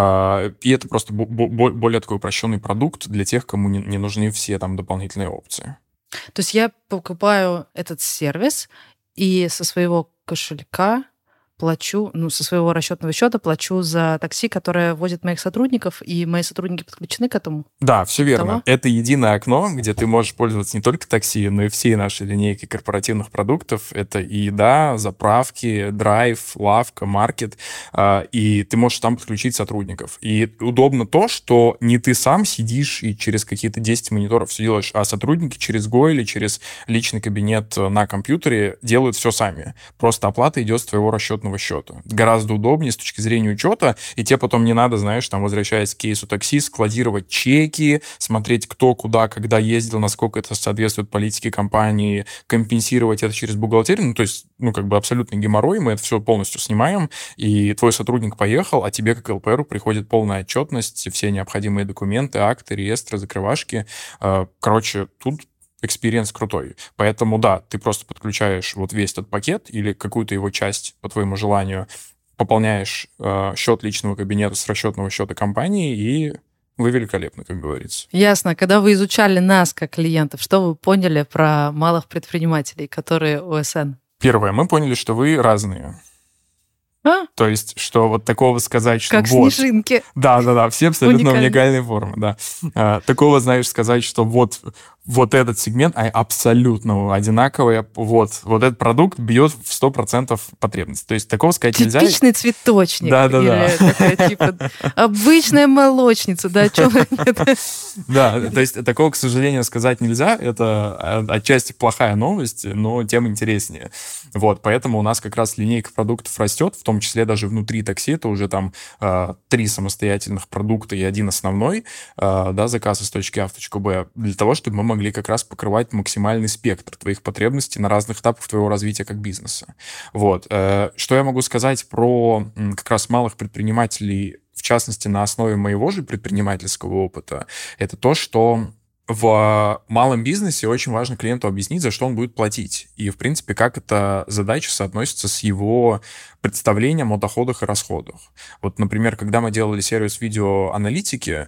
и это просто более такой упрощенный продукт для тех, кому не нужны все там дополнительные опции. То есть я покупаю этот сервис и со своего кошелька плачу, ну, со своего расчетного счета плачу за такси, которое возит моих сотрудников, и мои сотрудники подключены к этому? Да, все верно. Того? Это единое окно, где ты можешь пользоваться не только такси, но и всей нашей линейкой корпоративных продуктов. Это и еда, заправки, драйв, лавка, маркет. И ты можешь там подключить сотрудников. И удобно то, что не ты сам сидишь и через какие-то десять мониторов все делаешь, а сотрудники через Го или через личный кабинет на компьютере делают все сами. Просто оплата идет с твоего расчетного счета. Гораздо удобнее с точки зрения учета, и тебе потом не надо, знаешь, там, возвращаясь к кейсу такси, складировать чеки, смотреть, кто куда, когда ездил, насколько это соответствует политике компании, компенсировать это через бухгалтерию. Ну, то есть, ну, как бы абсолютный геморрой, мы это все полностью снимаем, и твой сотрудник поехал, а тебе, как эл пэ эру, приходит полная отчетность, все необходимые документы, акты, реестры, закрывашки. Короче, тут экспириенс крутой. Поэтому, да, ты просто подключаешь вот весь этот пакет или какую-то его часть по твоему желанию, пополняешь э, счет личного кабинета с расчетного счета компании, и вы великолепны, как говорится. Ясно. Когда вы изучали нас как клиентов, что вы поняли про малых предпринимателей, которые о эс эн? Первое, мы поняли, что вы разные. А? То есть, что вот такого сказать, что как вот... снежинки. Да-да-да, все абсолютно Уникальные. уникальные формы, да. А, такого, знаешь, сказать, что вот, вот этот сегмент а, абсолютно одинаковый, вот, вот этот продукт бьет в сто процентов потребность. То есть, такого сказать нельзя. Типичный цветочник. Да-да-да. Или такая, типа, обычная молочница, да, о чем это? Да, то есть, такого, к сожалению, сказать нельзя. Это отчасти плохая новость, но тем интереснее. Вот, поэтому у нас как раз линейка продуктов растет, в том числе даже внутри такси, это уже там э, три самостоятельных продукта и один основной, э, да, заказ из точки А в точку Б, для того, чтобы мы могли как раз покрывать максимальный спектр твоих потребностей на разных этапах твоего развития как бизнеса. Вот. Э, что я могу сказать про м, как раз малых предпринимателей, в частности, на основе моего же предпринимательского опыта, это то, что в малом бизнесе очень важно клиенту объяснить, за что он будет платить. И, в принципе, как эта задача соотносится с его представлением о доходах и расходах. Вот, например, когда мы делали сервис видеоаналитики,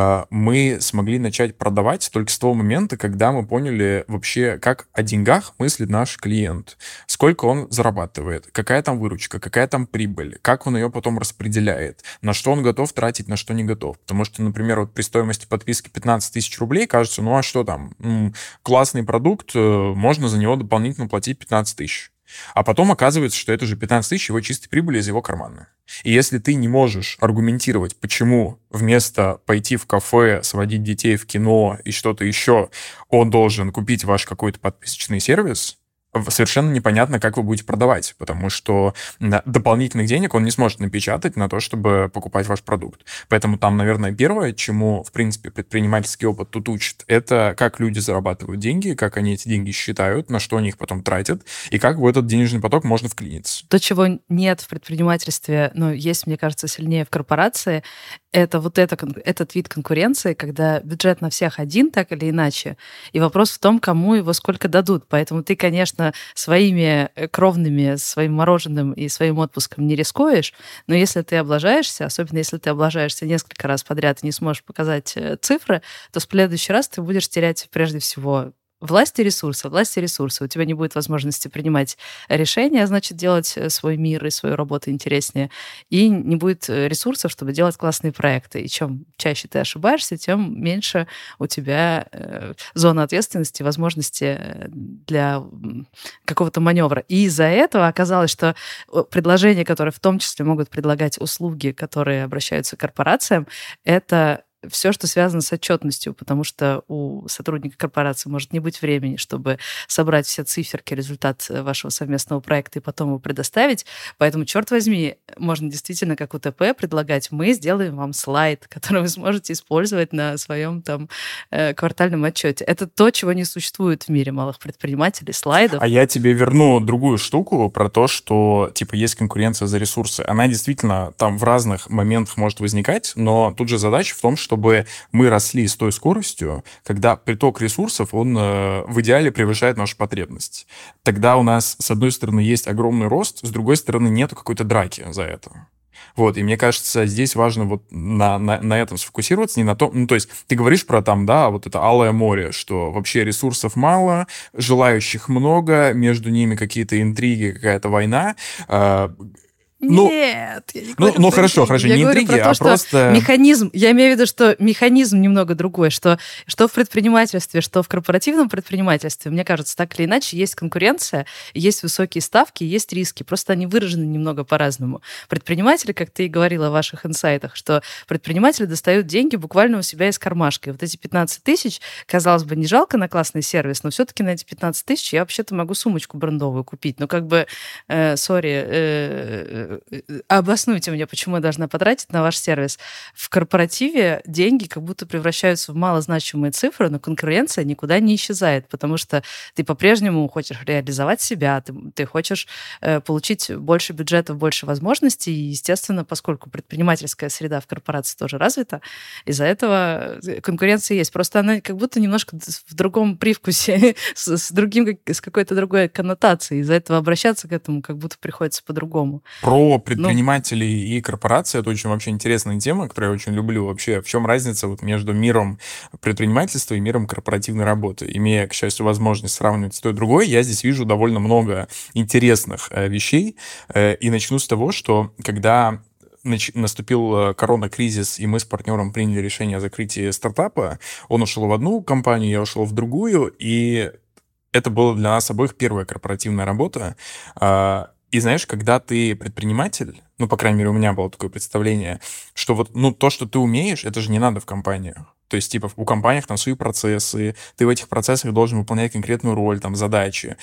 мы смогли начать продавать только с того момента, когда мы поняли вообще, как о деньгах мыслит наш клиент, сколько он зарабатывает, какая там выручка, какая там прибыль, как он ее потом распределяет, на что он готов тратить, на что не готов. Потому что, например, вот при стоимости подписки пятнадцать тысяч рублей кажется, ну а что там, классный продукт, можно за него дополнительно платить пятнадцать тысяч. А потом оказывается, что это же пятнадцать тысяч его чистой прибыли из его кармана. И если ты не можешь аргументировать, почему вместо пойти в кафе, сводить детей в кино и что-то еще, он должен купить ваш какой-то подписочный сервис, совершенно непонятно, как вы будете продавать, потому что дополнительных денег он не сможет напечатать на то, чтобы покупать ваш продукт. Поэтому там, наверное, первое, чему, в принципе, предпринимательский опыт тут учит, это как люди зарабатывают деньги, как они эти деньги считают, на что они их потом тратят, и как в этот денежный поток можно вклиниться. То, чего нет в предпринимательстве, но есть, мне кажется, сильнее в корпорации, это вот это, этот вид конкуренции, когда бюджет на всех один, так или иначе, и вопрос в том, кому его сколько дадут. Поэтому ты, конечно, своими кровными, своим мороженым и своим отпуском не рискуешь, но если ты облажаешься, особенно если ты облажаешься несколько раз подряд и не сможешь показать цифры, то в следующий раз ты будешь терять прежде всего власть и ресурсы. Власть и ресурсы. У тебя не будет возможности принимать решения, а значит, делать свой мир и свою работу интереснее. И не будет ресурсов, чтобы делать классные проекты. И чем чаще ты ошибаешься, тем меньше у тебя э, зона ответственности, возможности для какого-то маневра. И из-за этого оказалось, что предложения, которые в том числе могут предлагать услуги, которые обращаются к корпорациям, это все, что связано с отчетностью, потому что у сотрудника корпорации может не быть времени, чтобы собрать все циферки, результат вашего совместного проекта и потом его предоставить. Поэтому, черт возьми, можно действительно, как у ТП, предлагать: мы сделаем вам слайд, который вы сможете использовать на своем там квартальном отчете. Это то, чего не существует в мире малых предпринимателей, слайдов. А я тебе верну другую штуку про то, что типа есть конкуренция за ресурсы. Она действительно там в разных моментах может возникать, но тут же задача в том, чтобы мы росли с той скоростью, когда приток ресурсов, он э, в идеале превышает нашу потребность. Тогда у нас, с одной стороны, есть огромный рост, с другой стороны, нету какой-то драки за это. Вот, и мне кажется, здесь важно вот на, на, на этом сфокусироваться, не на том... Ну, то есть ты говоришь про там, да, вот это алое море, что вообще ресурсов мало, желающих много, между ними какие-то интриги, какая-то война. Ну, Нет, я не ну, говорю ну про хорошо, интриги. хорошо, Я не говорю интриги, про то, а что просто... механизм, я имею в виду, что механизм немного другой, что, что в предпринимательстве, что в корпоративном предпринимательстве, мне кажется, так или иначе, есть конкуренция, есть высокие ставки, есть риски, просто они выражены немного по-разному. Предприниматели, как ты и говорила в ваших инсайтах, что предприниматели достают деньги буквально у себя из кармашка. И вот эти пятнадцать тысяч, казалось бы, не жалко на классный сервис, но все-таки на эти пятнадцать тысяч я вообще-то могу сумочку брендовую купить. Ну, как бы, сори, э, э, э, обоснуйте мне, почему я должна потратить на ваш сервис. В корпоративе деньги как будто превращаются в малозначимые цифры, но конкуренция никуда не исчезает, потому что ты по-прежнему хочешь реализовать себя, ты, ты хочешь э, получить больше бюджетов, больше возможностей, и, естественно, поскольку предпринимательская среда в корпорации тоже развита, из-за этого конкуренция есть. Просто она как будто немножко в другом привкусе, с, с другим, с какой-то другой коннотацией. Из-за этого обращаться к этому как будто приходится по-другому. Про предпринимателей ну, и корпорации — это очень вообще интересная тема, которую я очень люблю. Вообще, в чем разница вот между миром предпринимательства и миром корпоративной работы? Имея, к счастью, возможность сравнивать с той и другой, я здесь вижу довольно много интересных э, вещей. Э, и начну с того, что когда наступил корона-кризис, и мы с партнером приняли решение о закрытии стартапа, он ушел в одну компанию, я ушел в другую, и это была для нас обоих первая корпоративная работа. И знаешь, когда ты предприниматель, ну, по крайней мере, у меня было такое представление, что вот, ну, то, что ты умеешь, это же не надо в компаниях. То есть, типа, у компаний там свои процессы, ты в этих процессах должен выполнять конкретную роль, там, задачи.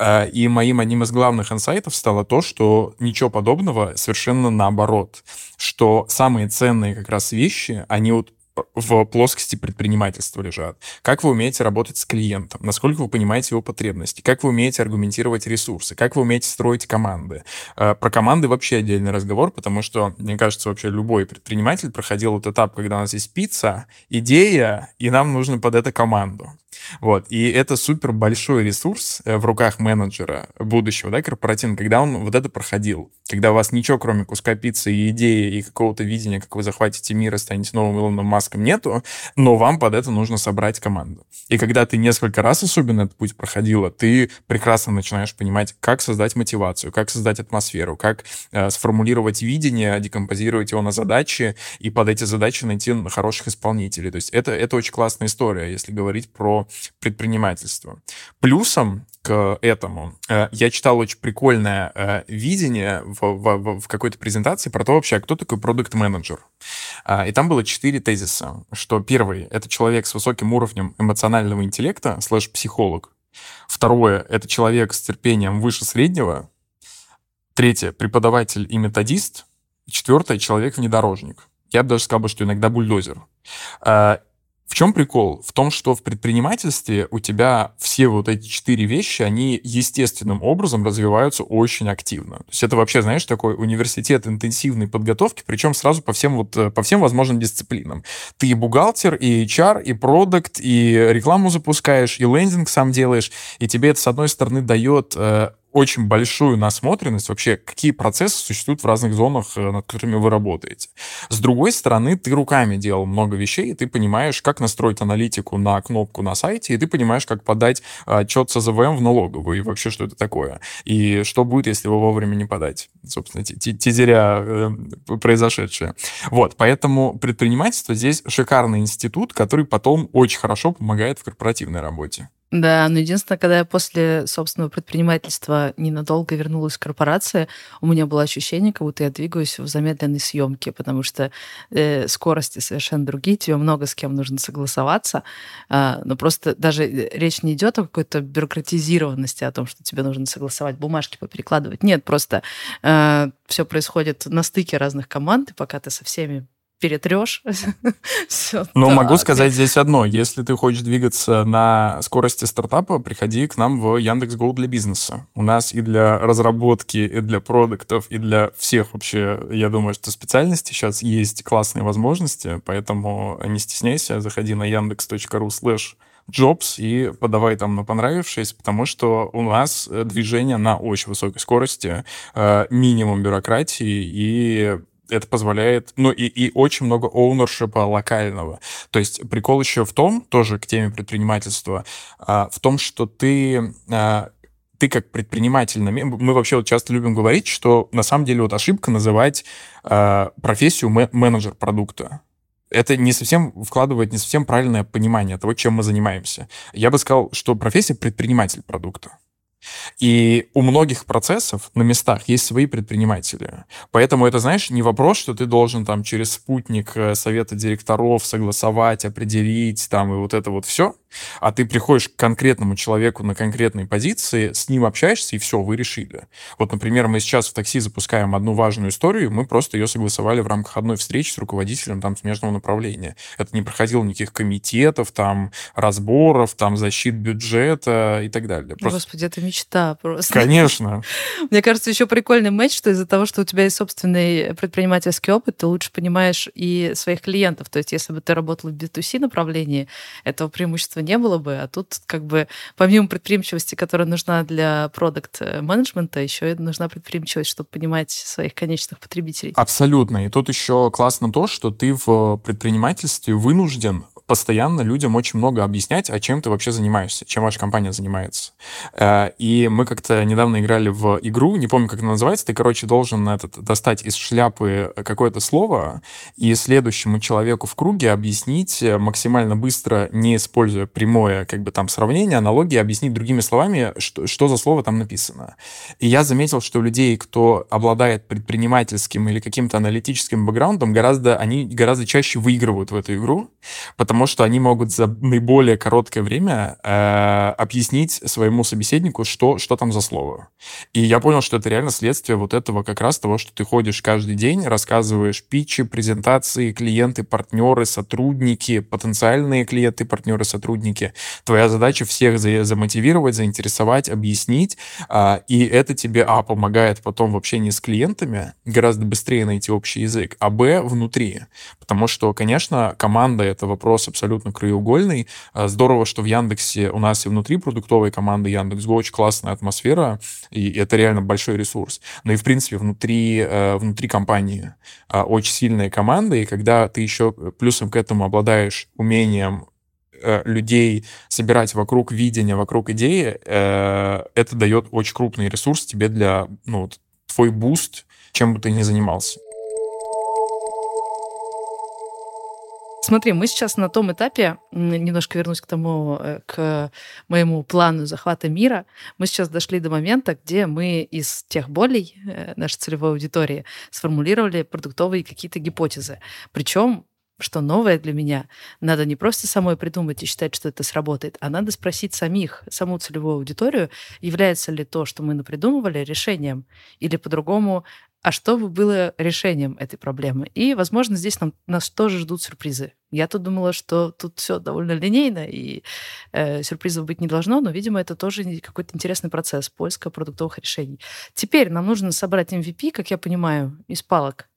И моим одним из главных инсайтов стало то, что ничего подобного, совершенно наоборот. Что самые ценные как раз вещи, они вот в плоскости предпринимательства лежат. Как вы умеете работать с клиентом, насколько вы понимаете его потребности, как вы умеете аргументировать ресурсы, как вы умеете строить команды. Про команды вообще отдельный разговор, потому что, мне кажется, вообще любой предприниматель проходил вот этап, когда у нас есть пицца, идея, и нам нужно под это команду. Вот. И это супер большой ресурс в руках менеджера будущего, да, корпоративного, когда он вот это проходил. Когда у вас ничего, кроме куска пиццы и идеи, и какого-то видения, как вы захватите мир и станете новым Илоном Маском, нету, но вам под это нужно собрать команду. И когда ты несколько раз особенно этот путь проходила, ты прекрасно начинаешь понимать, как создать мотивацию, как создать атмосферу, как э, сформулировать видение, декомпозировать его на задачи, и под эти задачи найти хороших исполнителей. То есть это, это очень классная история, если говорить про предпринимательство. Плюсом к этому э, я читал очень прикольное э, видение в, в, в какой-то презентации про то вообще, кто такой продукт-менеджер. Э, и там было четыре тезиса, что первый — это человек с высоким уровнем эмоционального интеллекта, слэш-психолог. Второе — это человек с терпением выше среднего. Третье — преподаватель и методист. Четвертое — человек-внедорожник. Я бы даже сказал, что иногда бульдозер. Э, В чем прикол? В том, что в предпринимательстве у тебя все вот эти четыре вещи, они естественным образом развиваются очень активно. То есть это вообще, знаешь, такой университет интенсивной подготовки, причем сразу по всем, вот, по всем возможным дисциплинам. Ты и бухгалтер, и эйч ар, и продакт, и рекламу запускаешь, и лендинг сам делаешь, и тебе это, с одной стороны, дает э, очень большую насмотренность вообще, какие процессы существуют в разных зонах, над которыми вы работаете. С другой стороны, ты руками делал много вещей, и ты понимаешь, как настроить аналитику на кнопку на сайте, и ты понимаешь, как подать отчет с а зэ вэ эм в налоговую, и вообще, что это такое. И что будет, если его вовремя не подать. Собственно, тизеря произошедшее. Вот, поэтому предпринимательство здесь шикарный институт, который потом очень хорошо помогает в корпоративной работе. Да, но единственное, когда я после собственного предпринимательства ненадолго вернулась в корпорации, у меня было ощущение, как будто я двигаюсь в замедленной съемке, потому что э, скорости совершенно другие, тебе много с кем нужно согласоваться, э, но просто даже речь не идет о какой-то бюрократизированности, о том, что тебе нужно согласовать, бумажки поперекладывать. Нет, просто э, все происходит на стыке разных команд, и пока ты со всеми перетрешь. Но могу сказать здесь одно. Если ты хочешь двигаться на скорости стартапа, приходи к нам в Яндекс.Го для бизнеса. У нас и для разработки, и для продуктов, и для всех вообще, я думаю, что специальностей сейчас есть классные возможности, поэтому не стесняйся, заходи на яндекс.ру слэш jobs и подавай там на понравившись, потому что у нас движение на очень высокой скорости, минимум бюрократии, и это позволяет, ну и, и очень много оунершипа локального. То есть прикол еще в том, тоже к теме предпринимательства, в том, что ты ты как предприниматель, мы вообще вот часто любим говорить, что на самом деле вот ошибка называть э, профессию менеджер продукта. Это не совсем вкладывает не совсем правильное понимание того, чем мы занимаемся. Я бы сказал, что профессия предприниматель продукта. И у многих процессов на местах есть свои предприниматели. Поэтому это, знаешь, не вопрос, что ты должен там через спутник совета директоров согласовать, определить там и вот это вот все, а ты приходишь к конкретному человеку на конкретной позиции, с ним общаешься, и все, вы решили. Вот, например, мы сейчас в такси запускаем одну важную историю, мы просто ее согласовали в рамках одной встречи с руководителем там смежного направления. Это не проходило никаких комитетов, там, разборов, там, защит бюджета и так далее. Просто... Господи, это мечта просто. Конечно. Мне кажется, еще прикольный матч, что из-за того, что у тебя есть собственный предпринимательский опыт, ты лучше понимаешь и своих клиентов. То есть если бы ты работал в би ту си направлении, этого преимущества не было бы, а тут как бы помимо предприимчивости, которая нужна для продакт-менеджмента, еще и нужна предприимчивость, чтобы понимать своих конечных потребителей. Абсолютно. И тут еще классно то, что ты в предпринимательстве вынужден постоянно людям очень много объяснять, а чем ты вообще занимаешься, чем ваша компания занимается. И мы как-то недавно играли в игру, не помню, как она называется, ты, короче, должен этот, достать из шляпы какое-то слово и следующему человеку в круге объяснить максимально быстро, не используя прямое как бы там сравнение, аналогии, объяснить другими словами, что, что за слово там написано. И я заметил, что у людей, кто обладает предпринимательским или каким-то аналитическим бэкграундом, гораздо, они гораздо чаще выигрывают в эту игру, потому что они могут за наиболее короткое время э, объяснить своему собеседнику, что, что там за слово. И я понял, что это реально следствие вот этого как раз того, что ты ходишь каждый день, рассказываешь питчи, презентации, клиенты, партнеры, сотрудники, потенциальные клиенты, партнеры, сотрудники. Твоя задача всех за- замотивировать, заинтересовать, объяснить, э, и это тебе, а, помогает потом в общении с клиентами гораздо быстрее найти общий язык, а, б, внутри. Потому что, конечно, команда — это вопрос абсолютно краеугольный. Здорово, что в Яндексе у нас и внутри продуктовой команды Яндекс.Го очень классная атмосфера, и это реально большой ресурс. Но и, в принципе, внутри, внутри компании очень сильная команда, и когда ты еще плюсом к этому обладаешь умением людей собирать вокруг видения, вокруг идеи, это дает очень крупный ресурс тебе для, ну, твой буст, чем бы ты ни занимался. Смотри, мы сейчас на том этапе, немножко вернусь к тому, к моему плану захвата мира, мы сейчас дошли до момента, где мы из тех болей нашей целевой аудитории сформулировали продуктовые какие-то гипотезы. Причем, что новое для меня, надо не просто самой придумать и считать, что это сработает, а надо спросить самих, саму целевую аудиторию, является ли то, что мы напридумывали, решением, или по-другому, а что бы было решением этой проблемы. И, возможно, здесь нам, нас тоже ждут сюрпризы. Я тут думала, что тут все довольно линейно, и э, сюрпризов быть не должно, но, видимо, это тоже какой-то интересный процесс поиска продуктовых решений. Теперь нам нужно собрать эм ви пи, как я понимаю, из палок,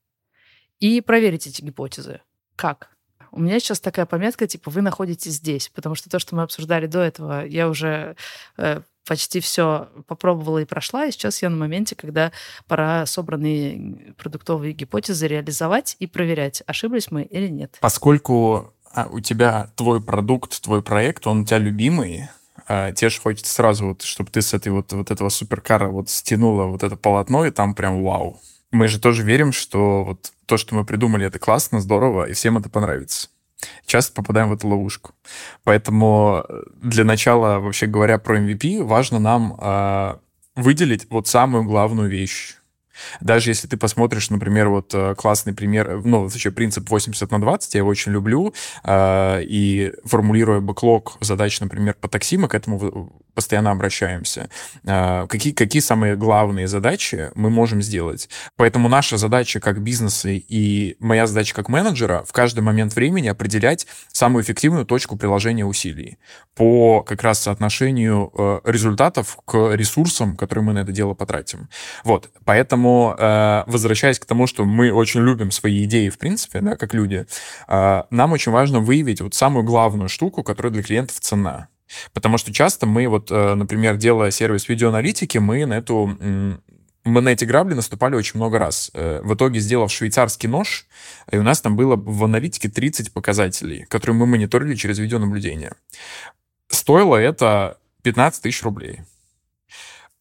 и проверить эти гипотезы. Как? У меня сейчас такая пометка, типа, вы находитесь здесь, потому что то, что мы обсуждали до этого, я уже э, почти все попробовала и прошла, и сейчас я на моменте, когда пора собранные продуктовые гипотезы реализовать и проверять, ошиблись мы или нет. Поскольку у тебя твой продукт, твой проект, он у тебя любимый, тебе же хочется сразу, вот, чтобы ты с этой вот, вот этого суперкара вот стянула вот это полотно, и там прям вау. Мы же тоже верим, что вот то, что мы придумали, это классно, здорово, и всем это понравится. Часто попадаем в эту ловушку. Поэтому для начала, вообще говоря про эм ви пи, важно нам э, выделить вот самую главную вещь. Даже если ты посмотришь, например, вот классный пример, ну, вообще принцип восемьдесят на двадцать, я его очень люблю, э, и формулируя бэклог задач, например, по такси, мы к этому постоянно обращаемся. Э, какие, какие самые главные задачи мы можем сделать? Поэтому наша задача как бизнеса и моя задача как менеджера в каждый момент времени определять самую эффективную точку приложения усилий по как раз соотношению э, результатов к ресурсам, которые мы на это дело потратим. Вот, поэтому возвращаясь к тому, что мы очень любим свои идеи, в принципе, да, как люди, нам очень важно выявить вот самую главную штуку, которая для клиентов ценна. Потому что часто мы, вот, например, делая сервис видеоаналитики, мы на эту... Мы на эти грабли наступали очень много раз. В итоге, сделав швейцарский нож, и у нас там было в аналитике тридцать показателей, которые мы мониторили через видеонаблюдение. Стоило это пятнадцать тысяч рублей.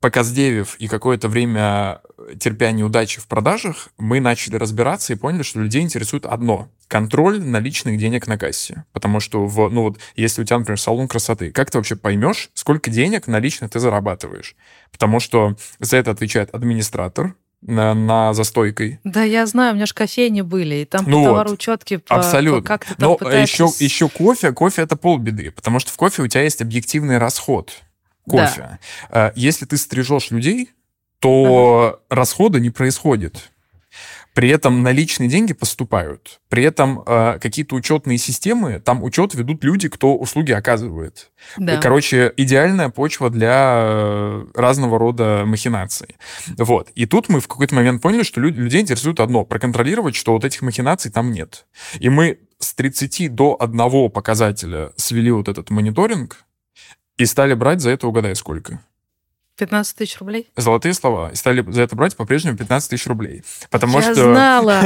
показдевив и какое-то время терпя неудачи в продажах, мы начали разбираться и поняли, что людей интересует одно — контроль наличных денег на кассе. Потому что, в, ну вот, если у тебя, например, салон красоты, как ты вообще поймешь, сколько денег налично ты зарабатываешь? Потому что за это отвечает администратор, На, на застойкой. Да, я знаю, у меня же кофейни были, и там ну по вот, товароучетке, по, абсолютно. по, как ты там Но пытаешься... еще, еще кофе, кофе это полбеды, потому что в кофе у тебя есть объективный расход кофе. Да. Если ты стрижешь людей, то ага. расхода не происходит. При этом наличные деньги поступают. При этом э, какие-то учетные системы, там учет ведут люди, кто услуги оказывает. Да. Короче, идеальная почва для э, разного рода махинаций. Вот. И тут мы в какой-то момент поняли, что люд, людей интересует одно — проконтролировать, что вот этих махинаций там нет. И мы с тридцати до одного показателя свели вот этот мониторинг и стали брать за это, угадай, сколько? пятнадцать тысяч рублей? Золотые слова. И стали за это брать по-прежнему пятнадцать тысяч рублей. Потому Я что... знала!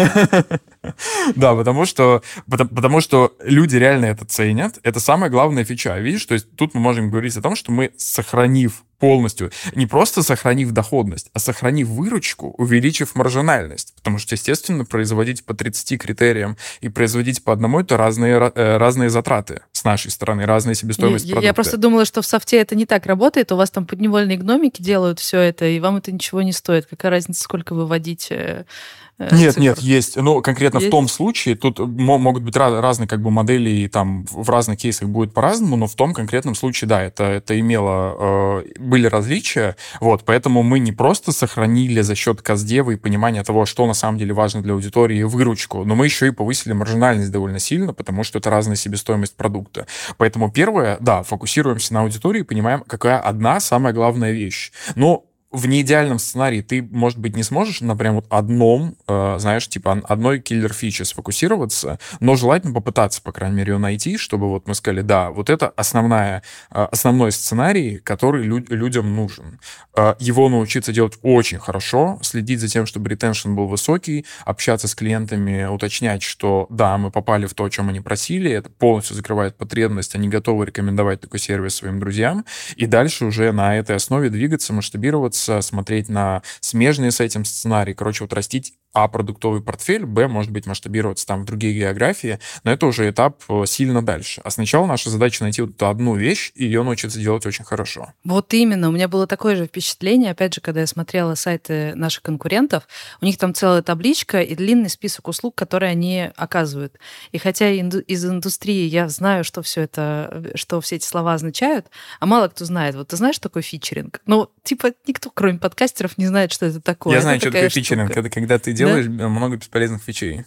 Да, потому что, потому, потому что люди реально это ценят. Это самая главная фича. Видишь, то есть тут мы можем говорить о том, что мы, сохранив полностью, не просто сохранив доходность, а сохранив выручку, увеличив маржинальность. Потому что, естественно, производить по тридцати критериям и производить по одному — это разные, разные затраты с нашей стороны, разная себестоимость я, продукта. Я просто думала, что в софте это не так работает, у вас там подневольные гномики делают все это, и вам это ничего не стоит. Какая разница, сколько выводите? Нет, цифр. нет, есть. Ну, конкретно есть? В том случае, тут могут быть раз, разные как бы модели, и там в разных кейсах будет по-разному, но в том конкретном случае, да, это, это имело... Э, были различия, вот, поэтому мы не просто сохранили за счет каздева и понимания того, что на самом деле важно для аудитории, выручку, но мы еще и повысили маржинальность довольно сильно, потому что это разная себестоимость продукта. Поэтому первое, да, фокусируемся на аудитории, понимаем, какая одна самая главная вещь. Но в неидеальном сценарии ты, может быть, не сможешь на прям вот одном, э, знаешь, типа одной киллер-фиче сфокусироваться, но желательно попытаться, по крайней мере, ее найти, чтобы вот мы сказали, да, вот это основная, э, основной сценарий, который лю- людям нужен. Э, его научиться делать очень хорошо, следить за тем, чтобы ретеншн был высокий, общаться с клиентами, уточнять, что да, мы попали в то, о чем они просили, это полностью закрывает потребность, они готовы рекомендовать такой сервис своим друзьям, и дальше уже на этой основе двигаться, масштабироваться, смотреть на смежные с этим сценарии, короче, вот растить а, продуктовый портфель, б, может быть, масштабироваться там в другие географии, но это уже этап сильно дальше. А сначала наша задача найти вот эту одну вещь и ее научиться делать очень хорошо. Вот именно. У меня было такое же впечатление, опять же, когда я смотрела сайты наших конкурентов, у них там целая табличка и длинный список услуг, которые они оказывают. И хотя из индустрии я знаю, что все это, что все эти слова означают, а мало кто знает. Вот ты знаешь, что такое фичеринг? Ну, типа, никто, кроме подкастеров, не знает, что это такое. Я это знаю, что такое фичеринг. Это когда ты делаешь да? много бесполезных фичей.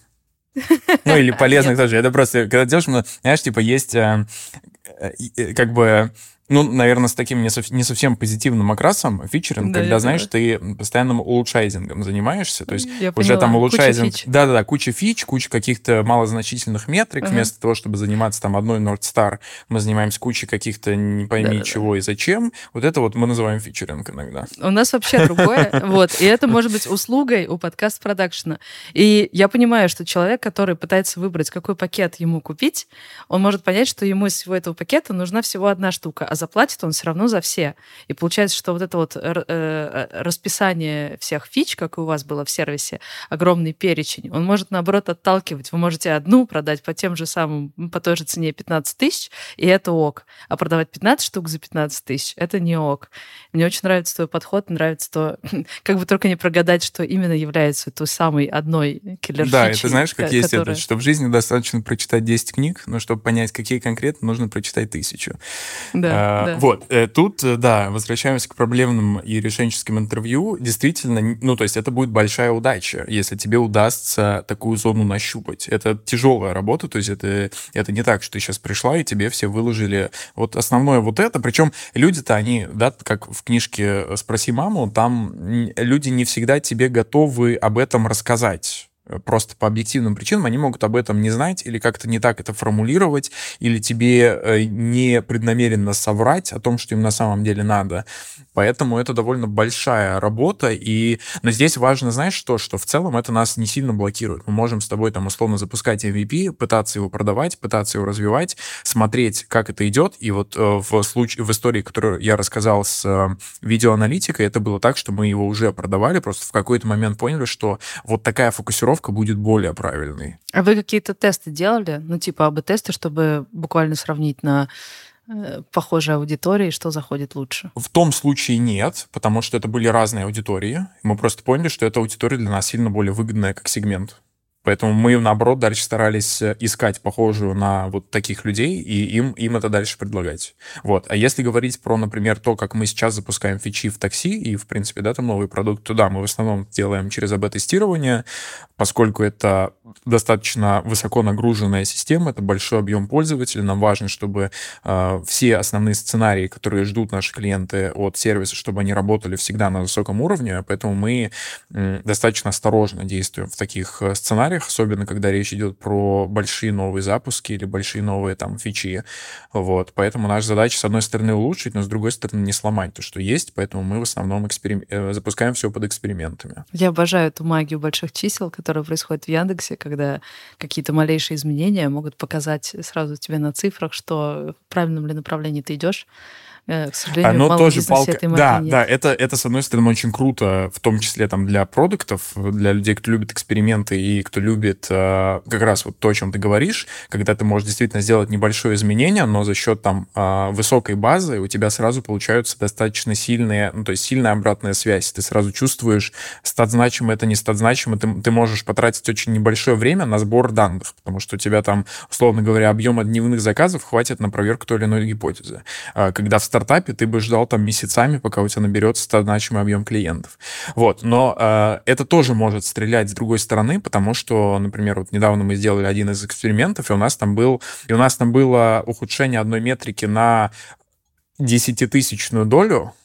Ну, или полезных тоже. Это просто, когда делаешь, знаешь, типа, есть как бы... Ну, наверное, с таким не, сов- не совсем позитивным окрасом фичеринг, да, когда, знаешь, ты постоянным улучшайзингом занимаешься, то есть я уже поняла. там улучшайзинг... Куча фич. Да-да-да, куча фич, куча каких-то малозначительных метрик, uh-huh. вместо того, чтобы заниматься там одной North Star, мы занимаемся кучей каких-то не пойми Да-да-да. чего и зачем. Вот это вот мы называем фичеринг иногда. У нас вообще другое, вот, и это может быть услугой у подкаст-продакшена. И я понимаю, что человек, который пытается выбрать, какой пакет ему купить, он может понять, что ему из всего этого пакета нужна всего одна штука, а заплатит он все равно за все. И получается, что вот это вот э, расписание всех фич, как и у вас было в сервисе, огромный перечень, он может, наоборот, отталкивать. Вы можете одну продать по тем же самым, по той же цене пятнадцать тысяч, и это ок. А продавать пятнадцать штук за пятнадцать тысяч, это не ок. Мне очень нравится твой подход, нравится то, как бы только не прогадать, что именно является той самой одной киллер-фичей. Да, это знаешь, как есть которая... это, что в жизни достаточно прочитать десять книг, но чтобы понять, какие конкретно, нужно прочитать тысячу. Да, а, да. Вот. Тут, да, возвращаемся к проблемным и решенческим интервью. Действительно, ну, то есть это будет большая удача, если тебе удастся такую зону нащупать. Это тяжелая работа, то есть это, это не так, что ты сейчас пришла, и тебе все выложили вот основное вот это. Причем люди-то, они, да, как в книжке «Спроси маму», там люди не всегда тебе готовы об этом рассказать. просто по объективным причинам, они могут об этом не знать или как-то не так это формулировать, или тебе не преднамеренно соврать о том, что им на самом деле надо. Поэтому это довольно большая работа. И... Но здесь важно, знаешь что, что в целом это нас не сильно блокирует. Мы можем с тобой там условно запускать эм ви пи, пытаться его продавать, пытаться его развивать, смотреть, как это идет. И вот в случае, в истории, которую я рассказал с видеоаналитикой, это было так, что мы его уже продавали, просто в какой-то момент поняли, что вот такая фокусировка будет более правильной. А вы какие-то тесты делали? Ну, типа эй би-тесты, чтобы буквально сравнить на э, похожей аудитории, что заходит лучше? В том случае нет, потому что это были разные аудитории. Мы просто поняли, что эта аудитория для нас сильно более выгодная как сегмент. Поэтому мы, наоборот, дальше старались искать похожую на вот таких людей и им, им это дальше предлагать. Вот. А если говорить про, например, то, как мы сейчас запускаем фичи в такси и, в принципе, да, там новый продукт, то да, мы в основном делаем через эй би-тестирование, поскольку это достаточно высоко нагруженная система, это большой объем пользователей, нам важно, чтобы э, все основные сценарии, которые ждут наши клиенты от сервиса, чтобы они работали всегда на высоком уровне, поэтому мы э, достаточно осторожно действуем в таких сценариях, особенно когда речь идет про большие новые запуски или большие новые там фичи. Вот. Поэтому наша задача, с одной стороны, улучшить, но с другой стороны, не сломать то, что есть, поэтому мы в основном эксперим... запускаем все под экспериментами. Я обожаю эту магию больших чисел, которая происходит в Яндексе, когда какие-то малейшие изменения могут показать сразу тебе на цифрах, что в правильном ли направлении ты идешь. К сожалению, Оно в малом тоже бизнесе палка. этой Да, магии да, нет. это, это, с одной стороны, очень круто, в том числе там для продуктов, для людей, кто любит эксперименты и кто любит э, как раз вот то, о чем ты говоришь, когда ты можешь действительно сделать небольшое изменение, но за счет там э, высокой базы у тебя сразу получаются достаточно сильные, ну, то есть сильная обратная связь. Ты сразу чувствуешь, стат значимо это, не стат значимо, ты, ты можешь потратить очень небольшое время на сбор данных, потому что у тебя там, условно говоря, объема дневных заказов хватит на проверку той или иной гипотезы. Э, когда в стартапе ты бы ждал там месяцами, пока у тебя наберется значимый объем клиентов. Вот. Но э, это тоже может стрелять с другой стороны, потому что, например, вот недавно мы сделали один из экспериментов, и у нас там был, и у нас там было ухудшение одной метрики на десятитысячную долю.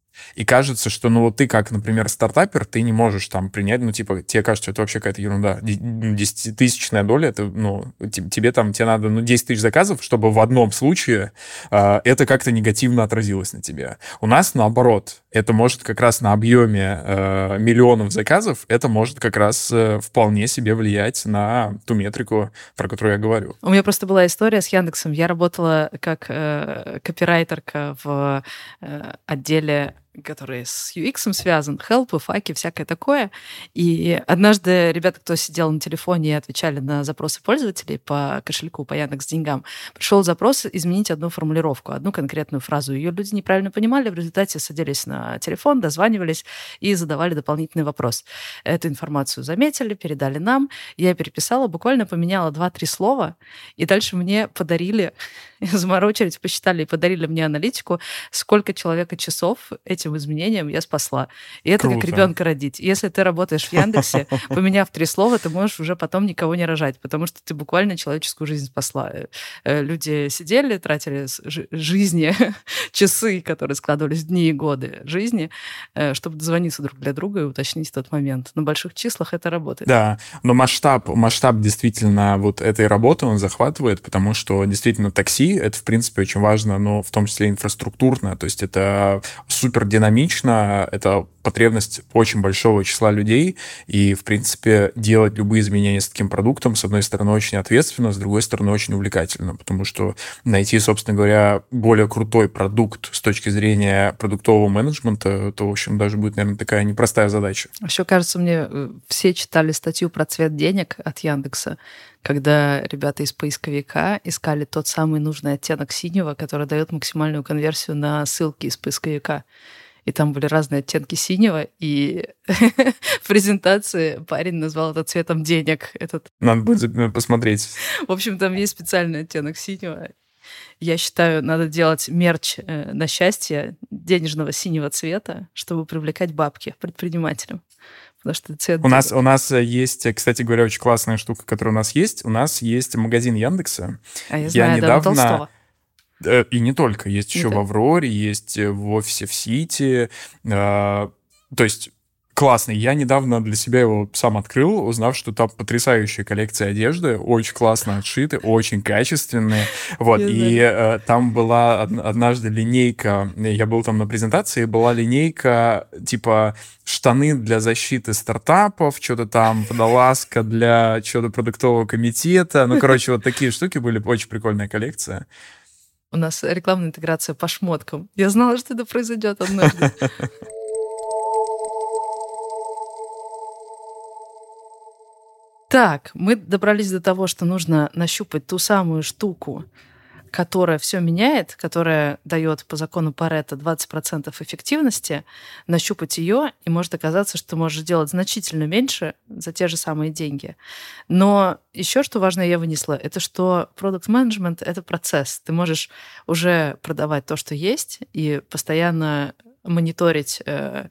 И кажется, что, ну, вот ты, как, например, стартапер, ты не можешь там принять, ну, типа, тебе кажется, что это вообще какая-то ерунда. Десятитысячная доля, это, ну, тебе там, тебе надо, ну, десять тысяч заказов, чтобы в одном случае э, это как-то негативно отразилось на тебе. У нас, наоборот, это может как раз на объеме э, миллионов заказов, это может как раз э, вполне себе влиять на ту метрику, про которую я говорю. У меня просто была история с Яндексом. Я работала как э, копирайтерка в э, отделе, который с ю экс связан, хелпы, факи, всякое такое. И однажды ребята, кто сидел на телефоне и отвечали на запросы пользователей по кошельку, по Яндекс.Деньгам, пришел запрос изменить одну формулировку, одну конкретную фразу. Ее люди неправильно понимали, в результате садились на телефон, дозванивались и задавали дополнительный вопрос. Эту информацию заметили, передали нам. Я переписала, буквально поменяла два-три слова, и дальше мне подарили, заморочились, посчитали и подарили мне аналитику, сколько человека часов этим изменениям я спасла. И это Круто. Как ребенка родить. Если ты работаешь в Яндексе, поменяв три слова, ты можешь уже потом никого не рожать, потому что ты буквально человеческую жизнь спасла. Люди сидели, тратили жизни, часы, которые складывались в дни и годы жизни, чтобы дозвониться друг для друга и уточнить тот момент. На больших числах это работает. Да, но масштаб, масштаб действительно вот этой работы, он захватывает, потому что действительно такси, это, в принципе, очень важно, но в том числе инфраструктурно, то есть это супер динамично, это потребность очень большого числа людей, и, в принципе, делать любые изменения с таким продуктом, с одной стороны, очень ответственно, с другой стороны, очень увлекательно, потому что найти, собственно говоря, более крутой продукт с точки зрения продуктового менеджмента, это, в общем, даже будет, наверное, такая непростая задача. Еще, кажется, мне все читали статью про цвет денег от Яндекса, когда ребята из поисковика искали тот самый нужный оттенок синего, который дает максимальную конверсию на ссылки из поисковика. И там были разные оттенки синего, и в презентации парень назвал это цветом денег. Этот... Надо будет посмотреть. В общем, там есть специальный оттенок синего. Я считаю, надо делать мерч на счастье денежного синего цвета, чтобы привлекать бабки предпринимателям. Потому что цвет... У нас, у нас есть, кстати говоря, очень классная штука, которая у нас есть. У нас есть магазин Яндекса. А я я знаю, недавно... да, Толстого. И не только. Есть не еще только. В Авроре, есть в офисе в Сити. То есть Классный. Я недавно для себя его сам открыл, узнав, что там потрясающая коллекция одежды, очень классно отшиты, очень качественные. Вот. И э, там была однажды линейка, я был там на презентации, была линейка типа штаны для защиты стартапов, что-то там, водолазка для чего-то продуктового комитета. Ну, короче, вот такие штуки были, очень прикольная коллекция. У нас рекламная интеграция по шмоткам. Я знала, что это произойдет однажды. Так, мы добрались до того, что нужно нащупать ту самую штуку, которая все меняет, которая дает по закону Парето двадцать процентов эффективности, нащупать ее, и может оказаться, что ты можешь делать значительно меньше за те же самые деньги. Но еще что важно я вынесла, это что продакт-менеджмент — это процесс. Ты можешь уже продавать то, что есть, и постоянно мониторить.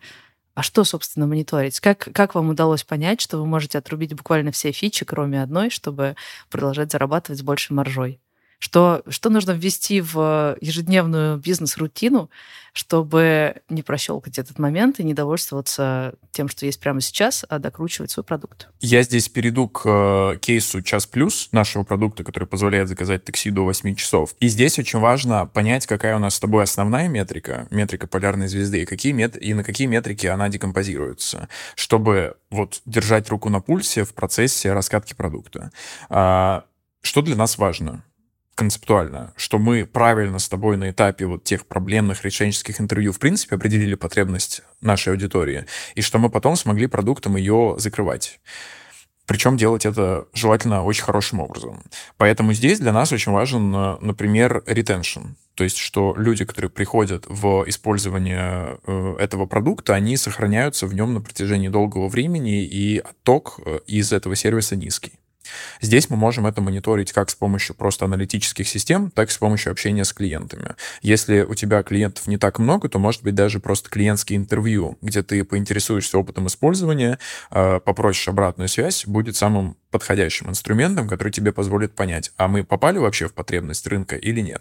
А что, собственно, мониторить? Как, как вам удалось понять, что вы можете отрубить буквально все фичи, кроме одной, чтобы продолжать зарабатывать с большей маржой? Что, что нужно ввести в ежедневную бизнес-рутину, чтобы не прощелкать этот момент и не довольствоваться тем, что есть прямо сейчас, а докручивать свой продукт? Я здесь перейду к э, кейсу «Час плюс» нашего продукта, который позволяет заказать такси до восьми часов. И здесь очень важно понять, какая у нас с тобой основная метрика, метрика полярной звезды, и, какие мет... и на какие метрики она декомпозируется, чтобы вот держать руку на пульсе в процессе раскатки продукта. А, что для нас важно? Концептуально, что мы правильно с тобой на этапе вот тех проблемных решенческих интервью в принципе определили потребность нашей аудитории, и что мы потом смогли продуктом ее закрывать. Причем делать это желательно очень хорошим образом. Поэтому здесь для нас очень важен, например, retention. То есть, что люди, которые приходят в использование этого продукта, они сохраняются в нем на протяжении долгого времени, и отток из этого сервиса низкий. Здесь мы можем это мониторить как с помощью просто аналитических систем, так и с помощью общения с клиентами. Если у тебя клиентов не так много, то может быть даже просто клиентские интервью, где ты поинтересуешься опытом использования, попросишь обратную связь, будет самым подходящим инструментом, который тебе позволит понять, а мы попали вообще в потребность рынка или нет.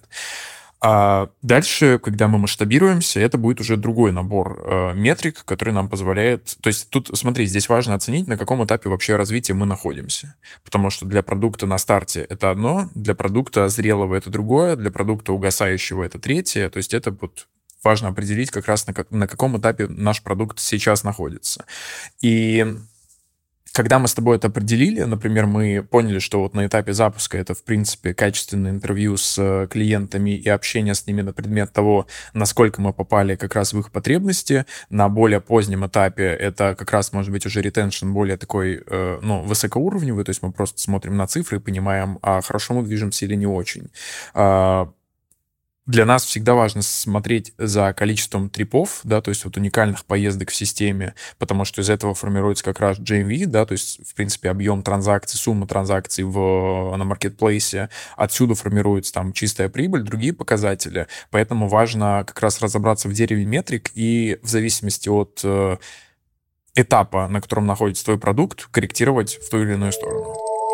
А дальше, когда мы масштабируемся, это будет уже другой набор э, метрик, который нам позволяет... То есть тут, смотри, здесь важно оценить, на каком этапе вообще развития мы находимся. Потому что для продукта на старте это одно, для продукта зрелого это другое, для продукта угасающего это третье. То есть это вот важно определить как раз на, как, на каком этапе наш продукт сейчас находится. И... Когда мы с тобой это определили, например, мы поняли, что вот на этапе запуска это, в принципе, качественное интервью с клиентами и общение с ними на предмет того, насколько мы попали как раз в их потребности. На более позднем этапе это как раз, может быть, уже ретеншн более такой, э, ну, высокоуровневый, то есть мы просто смотрим на цифры и понимаем, а хорошо мы движемся или не очень. Для нас всегда важно смотреть за количеством трипов, да, то есть вот уникальных поездок в системе, потому что из этого формируется как раз джи эм ви, да, то есть, в принципе, объем транзакций, сумма транзакций в, на маркетплейсе. Отсюда формируется там чистая прибыль, другие показатели. Поэтому важно как раз разобраться в дереве метрик и в зависимости от э, этапа, на котором находится твой продукт, корректировать в ту или иную сторону.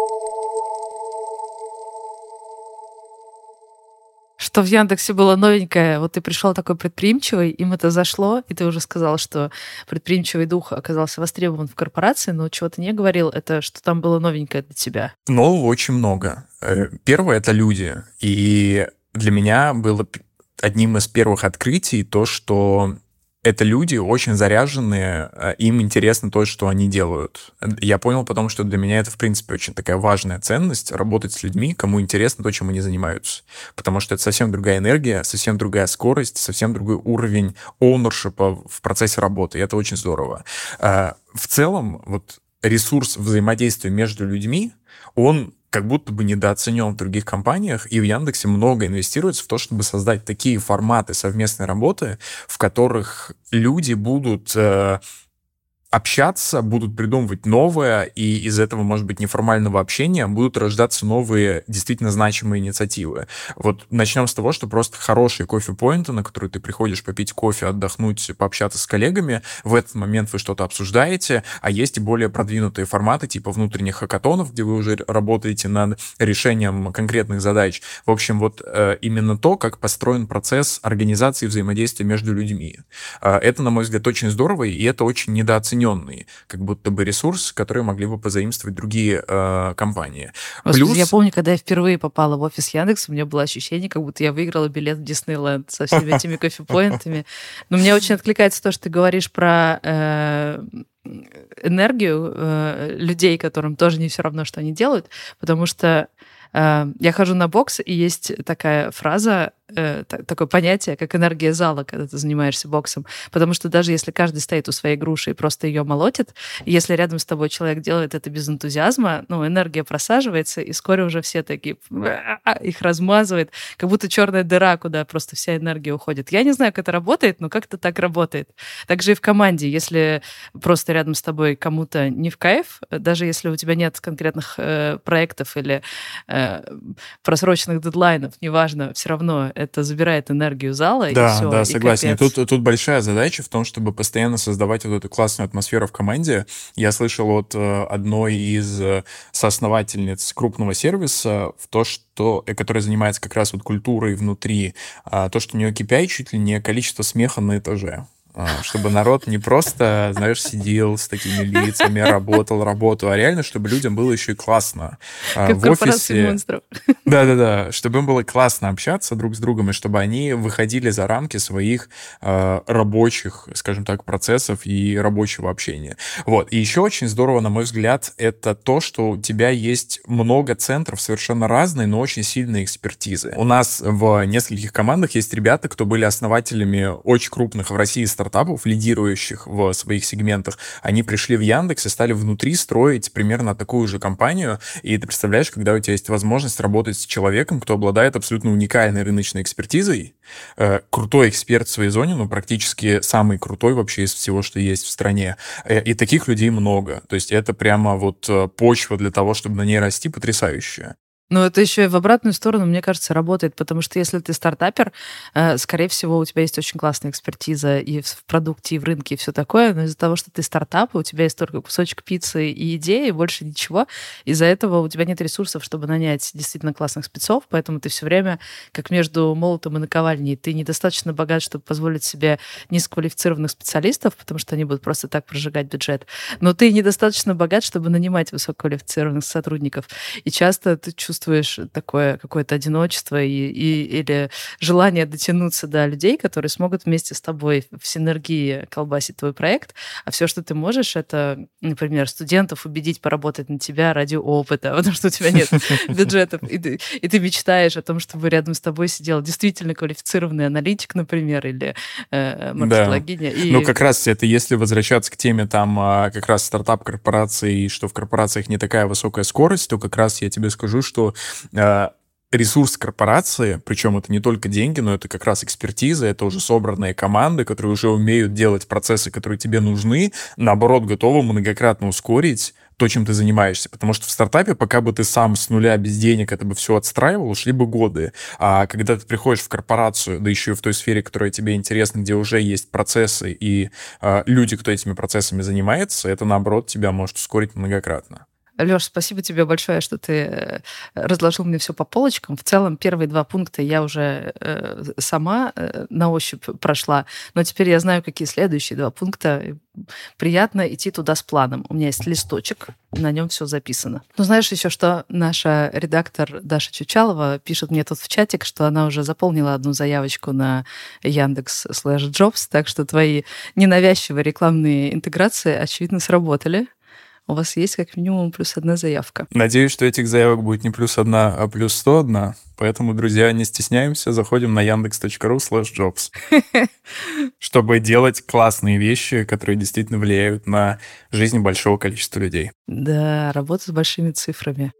Что в Яндексе было новенькое, вот ты пришел такой предприимчивый, им это зашло, и ты уже сказал, что предприимчивый дух оказался востребован в корпорации, но чего ты не говорил, это что там было новенькое для тебя. Нового очень много. Первое — это люди. И для меня было одним из первых открытий то, что это люди очень заряженные, им интересно то, что они делают. Я понял потом, что для меня это, в принципе, очень такая важная ценность — работать с людьми, кому интересно то, чем они занимаются. Потому что это совсем другая энергия, совсем другая скорость, совсем другой уровень оунершипа в процессе работы, и это очень здорово. В целом, вот ресурс взаимодействия между людьми, он как будто бы недооценен в других компаниях, и в Яндексе много инвестируется в то, чтобы создать такие форматы совместной работы, в которых люди будут э, общаться, будут придумывать новое, и из этого, может быть, неформального общения будут рождаться новые, действительно значимые инициативы. Вот начнем с того, что просто хорошие кофе-поинты, на которые ты приходишь попить кофе, отдохнуть, пообщаться с коллегами, в этот момент вы что-то обсуждаете, а есть и более продвинутые форматы, типа внутренних хакатонов, где вы уже работаете над решением конкретных задач. В общем, вот э, именно то, как построен процесс организации взаимодействия между людьми. Э, это, на мой взгляд, очень здорово, и это очень недооценено недооцененный, как будто бы ресурс, который могли бы позаимствовать другие э, компании. Господи, Плюс... я помню, когда я впервые попала в офис Яндекса, у меня было ощущение, как будто я выиграла билет в Диснейленд со всеми этими кофе-поинтами. Но мне очень откликается то, что ты говоришь про э, энергию э, людей, которым тоже не все равно, что они делают, потому что э, я хожу на бокс, и есть такая фраза, э, такое понятие, как энергия зала, когда ты занимаешься боксом. Потому что даже если каждый стоит у своей груши и просто ее молотит, если рядом с тобой человек делает это без энтузиазма, ну, энергия просаживается, и вскоре уже все такие их размазывает, как будто черная дыра, куда просто вся энергия уходит. Я не знаю, как это работает, но как-то так работает. Также и в команде, если просто рядом с тобой кому-то не в кайф, даже если у тебя нет конкретных э, проектов или э, просроченных дедлайнов, неважно, все равно это забирает энергию зала, да, и все. Да, и согласен. И капец. тут, тут большая задача в том, чтобы постоянно создавать вот эту классную атмосферу в команде. Я слышал от э, одной из э, соосновательниц крупного сервиса в то, что, э, которая занимается как раз вот культурой внутри, э, то, что у нее кей пи ай чуть ли не количество смеха на этаже. Чтобы народ не просто, знаешь, сидел с такими лицами, работал работу, а реально, чтобы людям было еще и классно. Как в офисе. Монстров. Да-да-да, чтобы им было классно общаться друг с другом, и чтобы они выходили за рамки своих э, рабочих, скажем так, процессов и рабочего общения. Вот. И еще очень здорово, на мой взгляд, это то, что у тебя есть много центров совершенно разной, но очень сильной экспертизы. У нас в нескольких командах есть ребята, кто были основателями очень крупных в России стартапов, стартапов, лидирующих в своих сегментах, они пришли в Яндекс и стали внутри строить примерно такую же компанию. И ты представляешь, когда у тебя есть возможность работать с человеком, кто обладает абсолютно уникальной рыночной экспертизой, э, крутой эксперт в своей зоне, ну, практически самый крутой вообще из всего, что есть в стране. Э, и таких людей много. То есть это прямо вот почва для того, чтобы на ней расти, потрясающая. Но это еще и в обратную сторону, мне кажется, работает, потому что если ты стартапер, скорее всего, у тебя есть очень классная экспертиза и в продукте, и в рынке, и все такое, но из-за того, что ты стартап, у тебя есть только кусочек пиццы и идеи, больше ничего, из-за этого у тебя нет ресурсов, чтобы нанять действительно классных спецов, поэтому ты все время как между молотом и наковальней. Ты недостаточно богат, чтобы позволить себе низкоквалифицированных специалистов, потому что они будут просто так прожигать бюджет, но ты недостаточно богат, чтобы нанимать высококвалифицированных сотрудников. И часто ты чувствуешь такое какое-то одиночество и, и, или желание дотянуться до людей, которые смогут вместе с тобой в синергии колбасить твой проект, а все, что ты можешь, это, например, студентов убедить поработать на тебя ради опыта, потому что у тебя нет бюджетов, и ты, и ты мечтаешь о том, чтобы рядом с тобой сидел действительно квалифицированный аналитик, например, или э, маркетологиня. Да. И... Ну, как раз это если возвращаться к теме там как раз стартап-корпораций, что в корпорациях не такая высокая скорость, то как раз я тебе скажу, что э, ресурс корпорации, причем это не только деньги, но это как раз экспертиза, это уже собранные команды, которые уже умеют делать процессы, которые тебе нужны, наоборот, готовы многократно ускорить то, чем ты занимаешься. Потому что в стартапе, пока бы ты сам с нуля без денег это бы все отстраивал, ушли бы годы. А когда ты приходишь в корпорацию, да еще и в той сфере, которая тебе интересна, где уже есть процессы и э, люди, кто этими процессами занимается, это, наоборот, тебя может ускорить многократно. Лёш, спасибо тебе большое, что ты разложил мне все по полочкам. В целом, первые два пункта я уже э, сама э, на ощупь прошла, но теперь я знаю, какие следующие два пункта. Приятно идти туда с планом. У меня есть листочек, на нем все записано. Ну, знаешь еще, что наша редактор Даша Чучалова пишет мне тут в чатик, что она уже заполнила одну заявочку на Яндекс слэш Джобс, так что твои ненавязчивые рекламные интеграции, очевидно, сработали. У вас есть как минимум плюс одна заявка. Надеюсь, что этих заявок будет не плюс одна, а плюс сто одна. Поэтому, друзья, не стесняемся, заходим на яндекс точка ру слэш джобс, чтобы делать классные вещи, которые действительно влияют на жизнь большого количества людей. Да, работа с большими цифрами.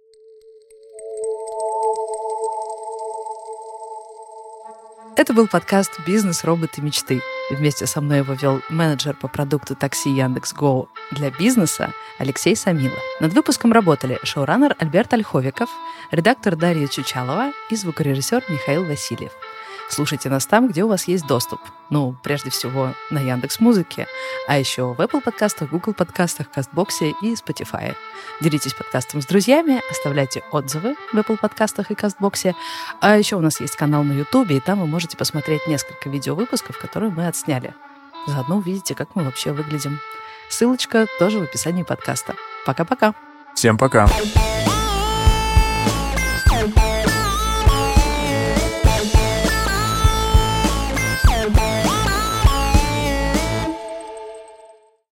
Это был подкаст «Бизнес. Роботы. Мечты». И вместе со мной его вел менеджер по продукту такси Яндекс.Го для бизнеса Алексей Самила. Над выпуском работали шоураннер Альберт Ольховиков, редактор Дарья Чучалова и звукорежиссер Михаил Васильев. Слушайте нас там, где у вас есть доступ. Ну, прежде всего, на Яндекс.Музыке, а еще в Apple подкастах, Google подкастах, Кастбоксе и Spotify. Делитесь подкастом с друзьями, оставляйте отзывы в Apple подкастах и Кастбоксе. А еще у нас есть канал на YouTube, и там вы можете посмотреть несколько видеовыпусков, которые мы отсняли. Заодно увидите, как мы вообще выглядим. Ссылочка тоже в описании подкаста. Пока-пока. Всем пока.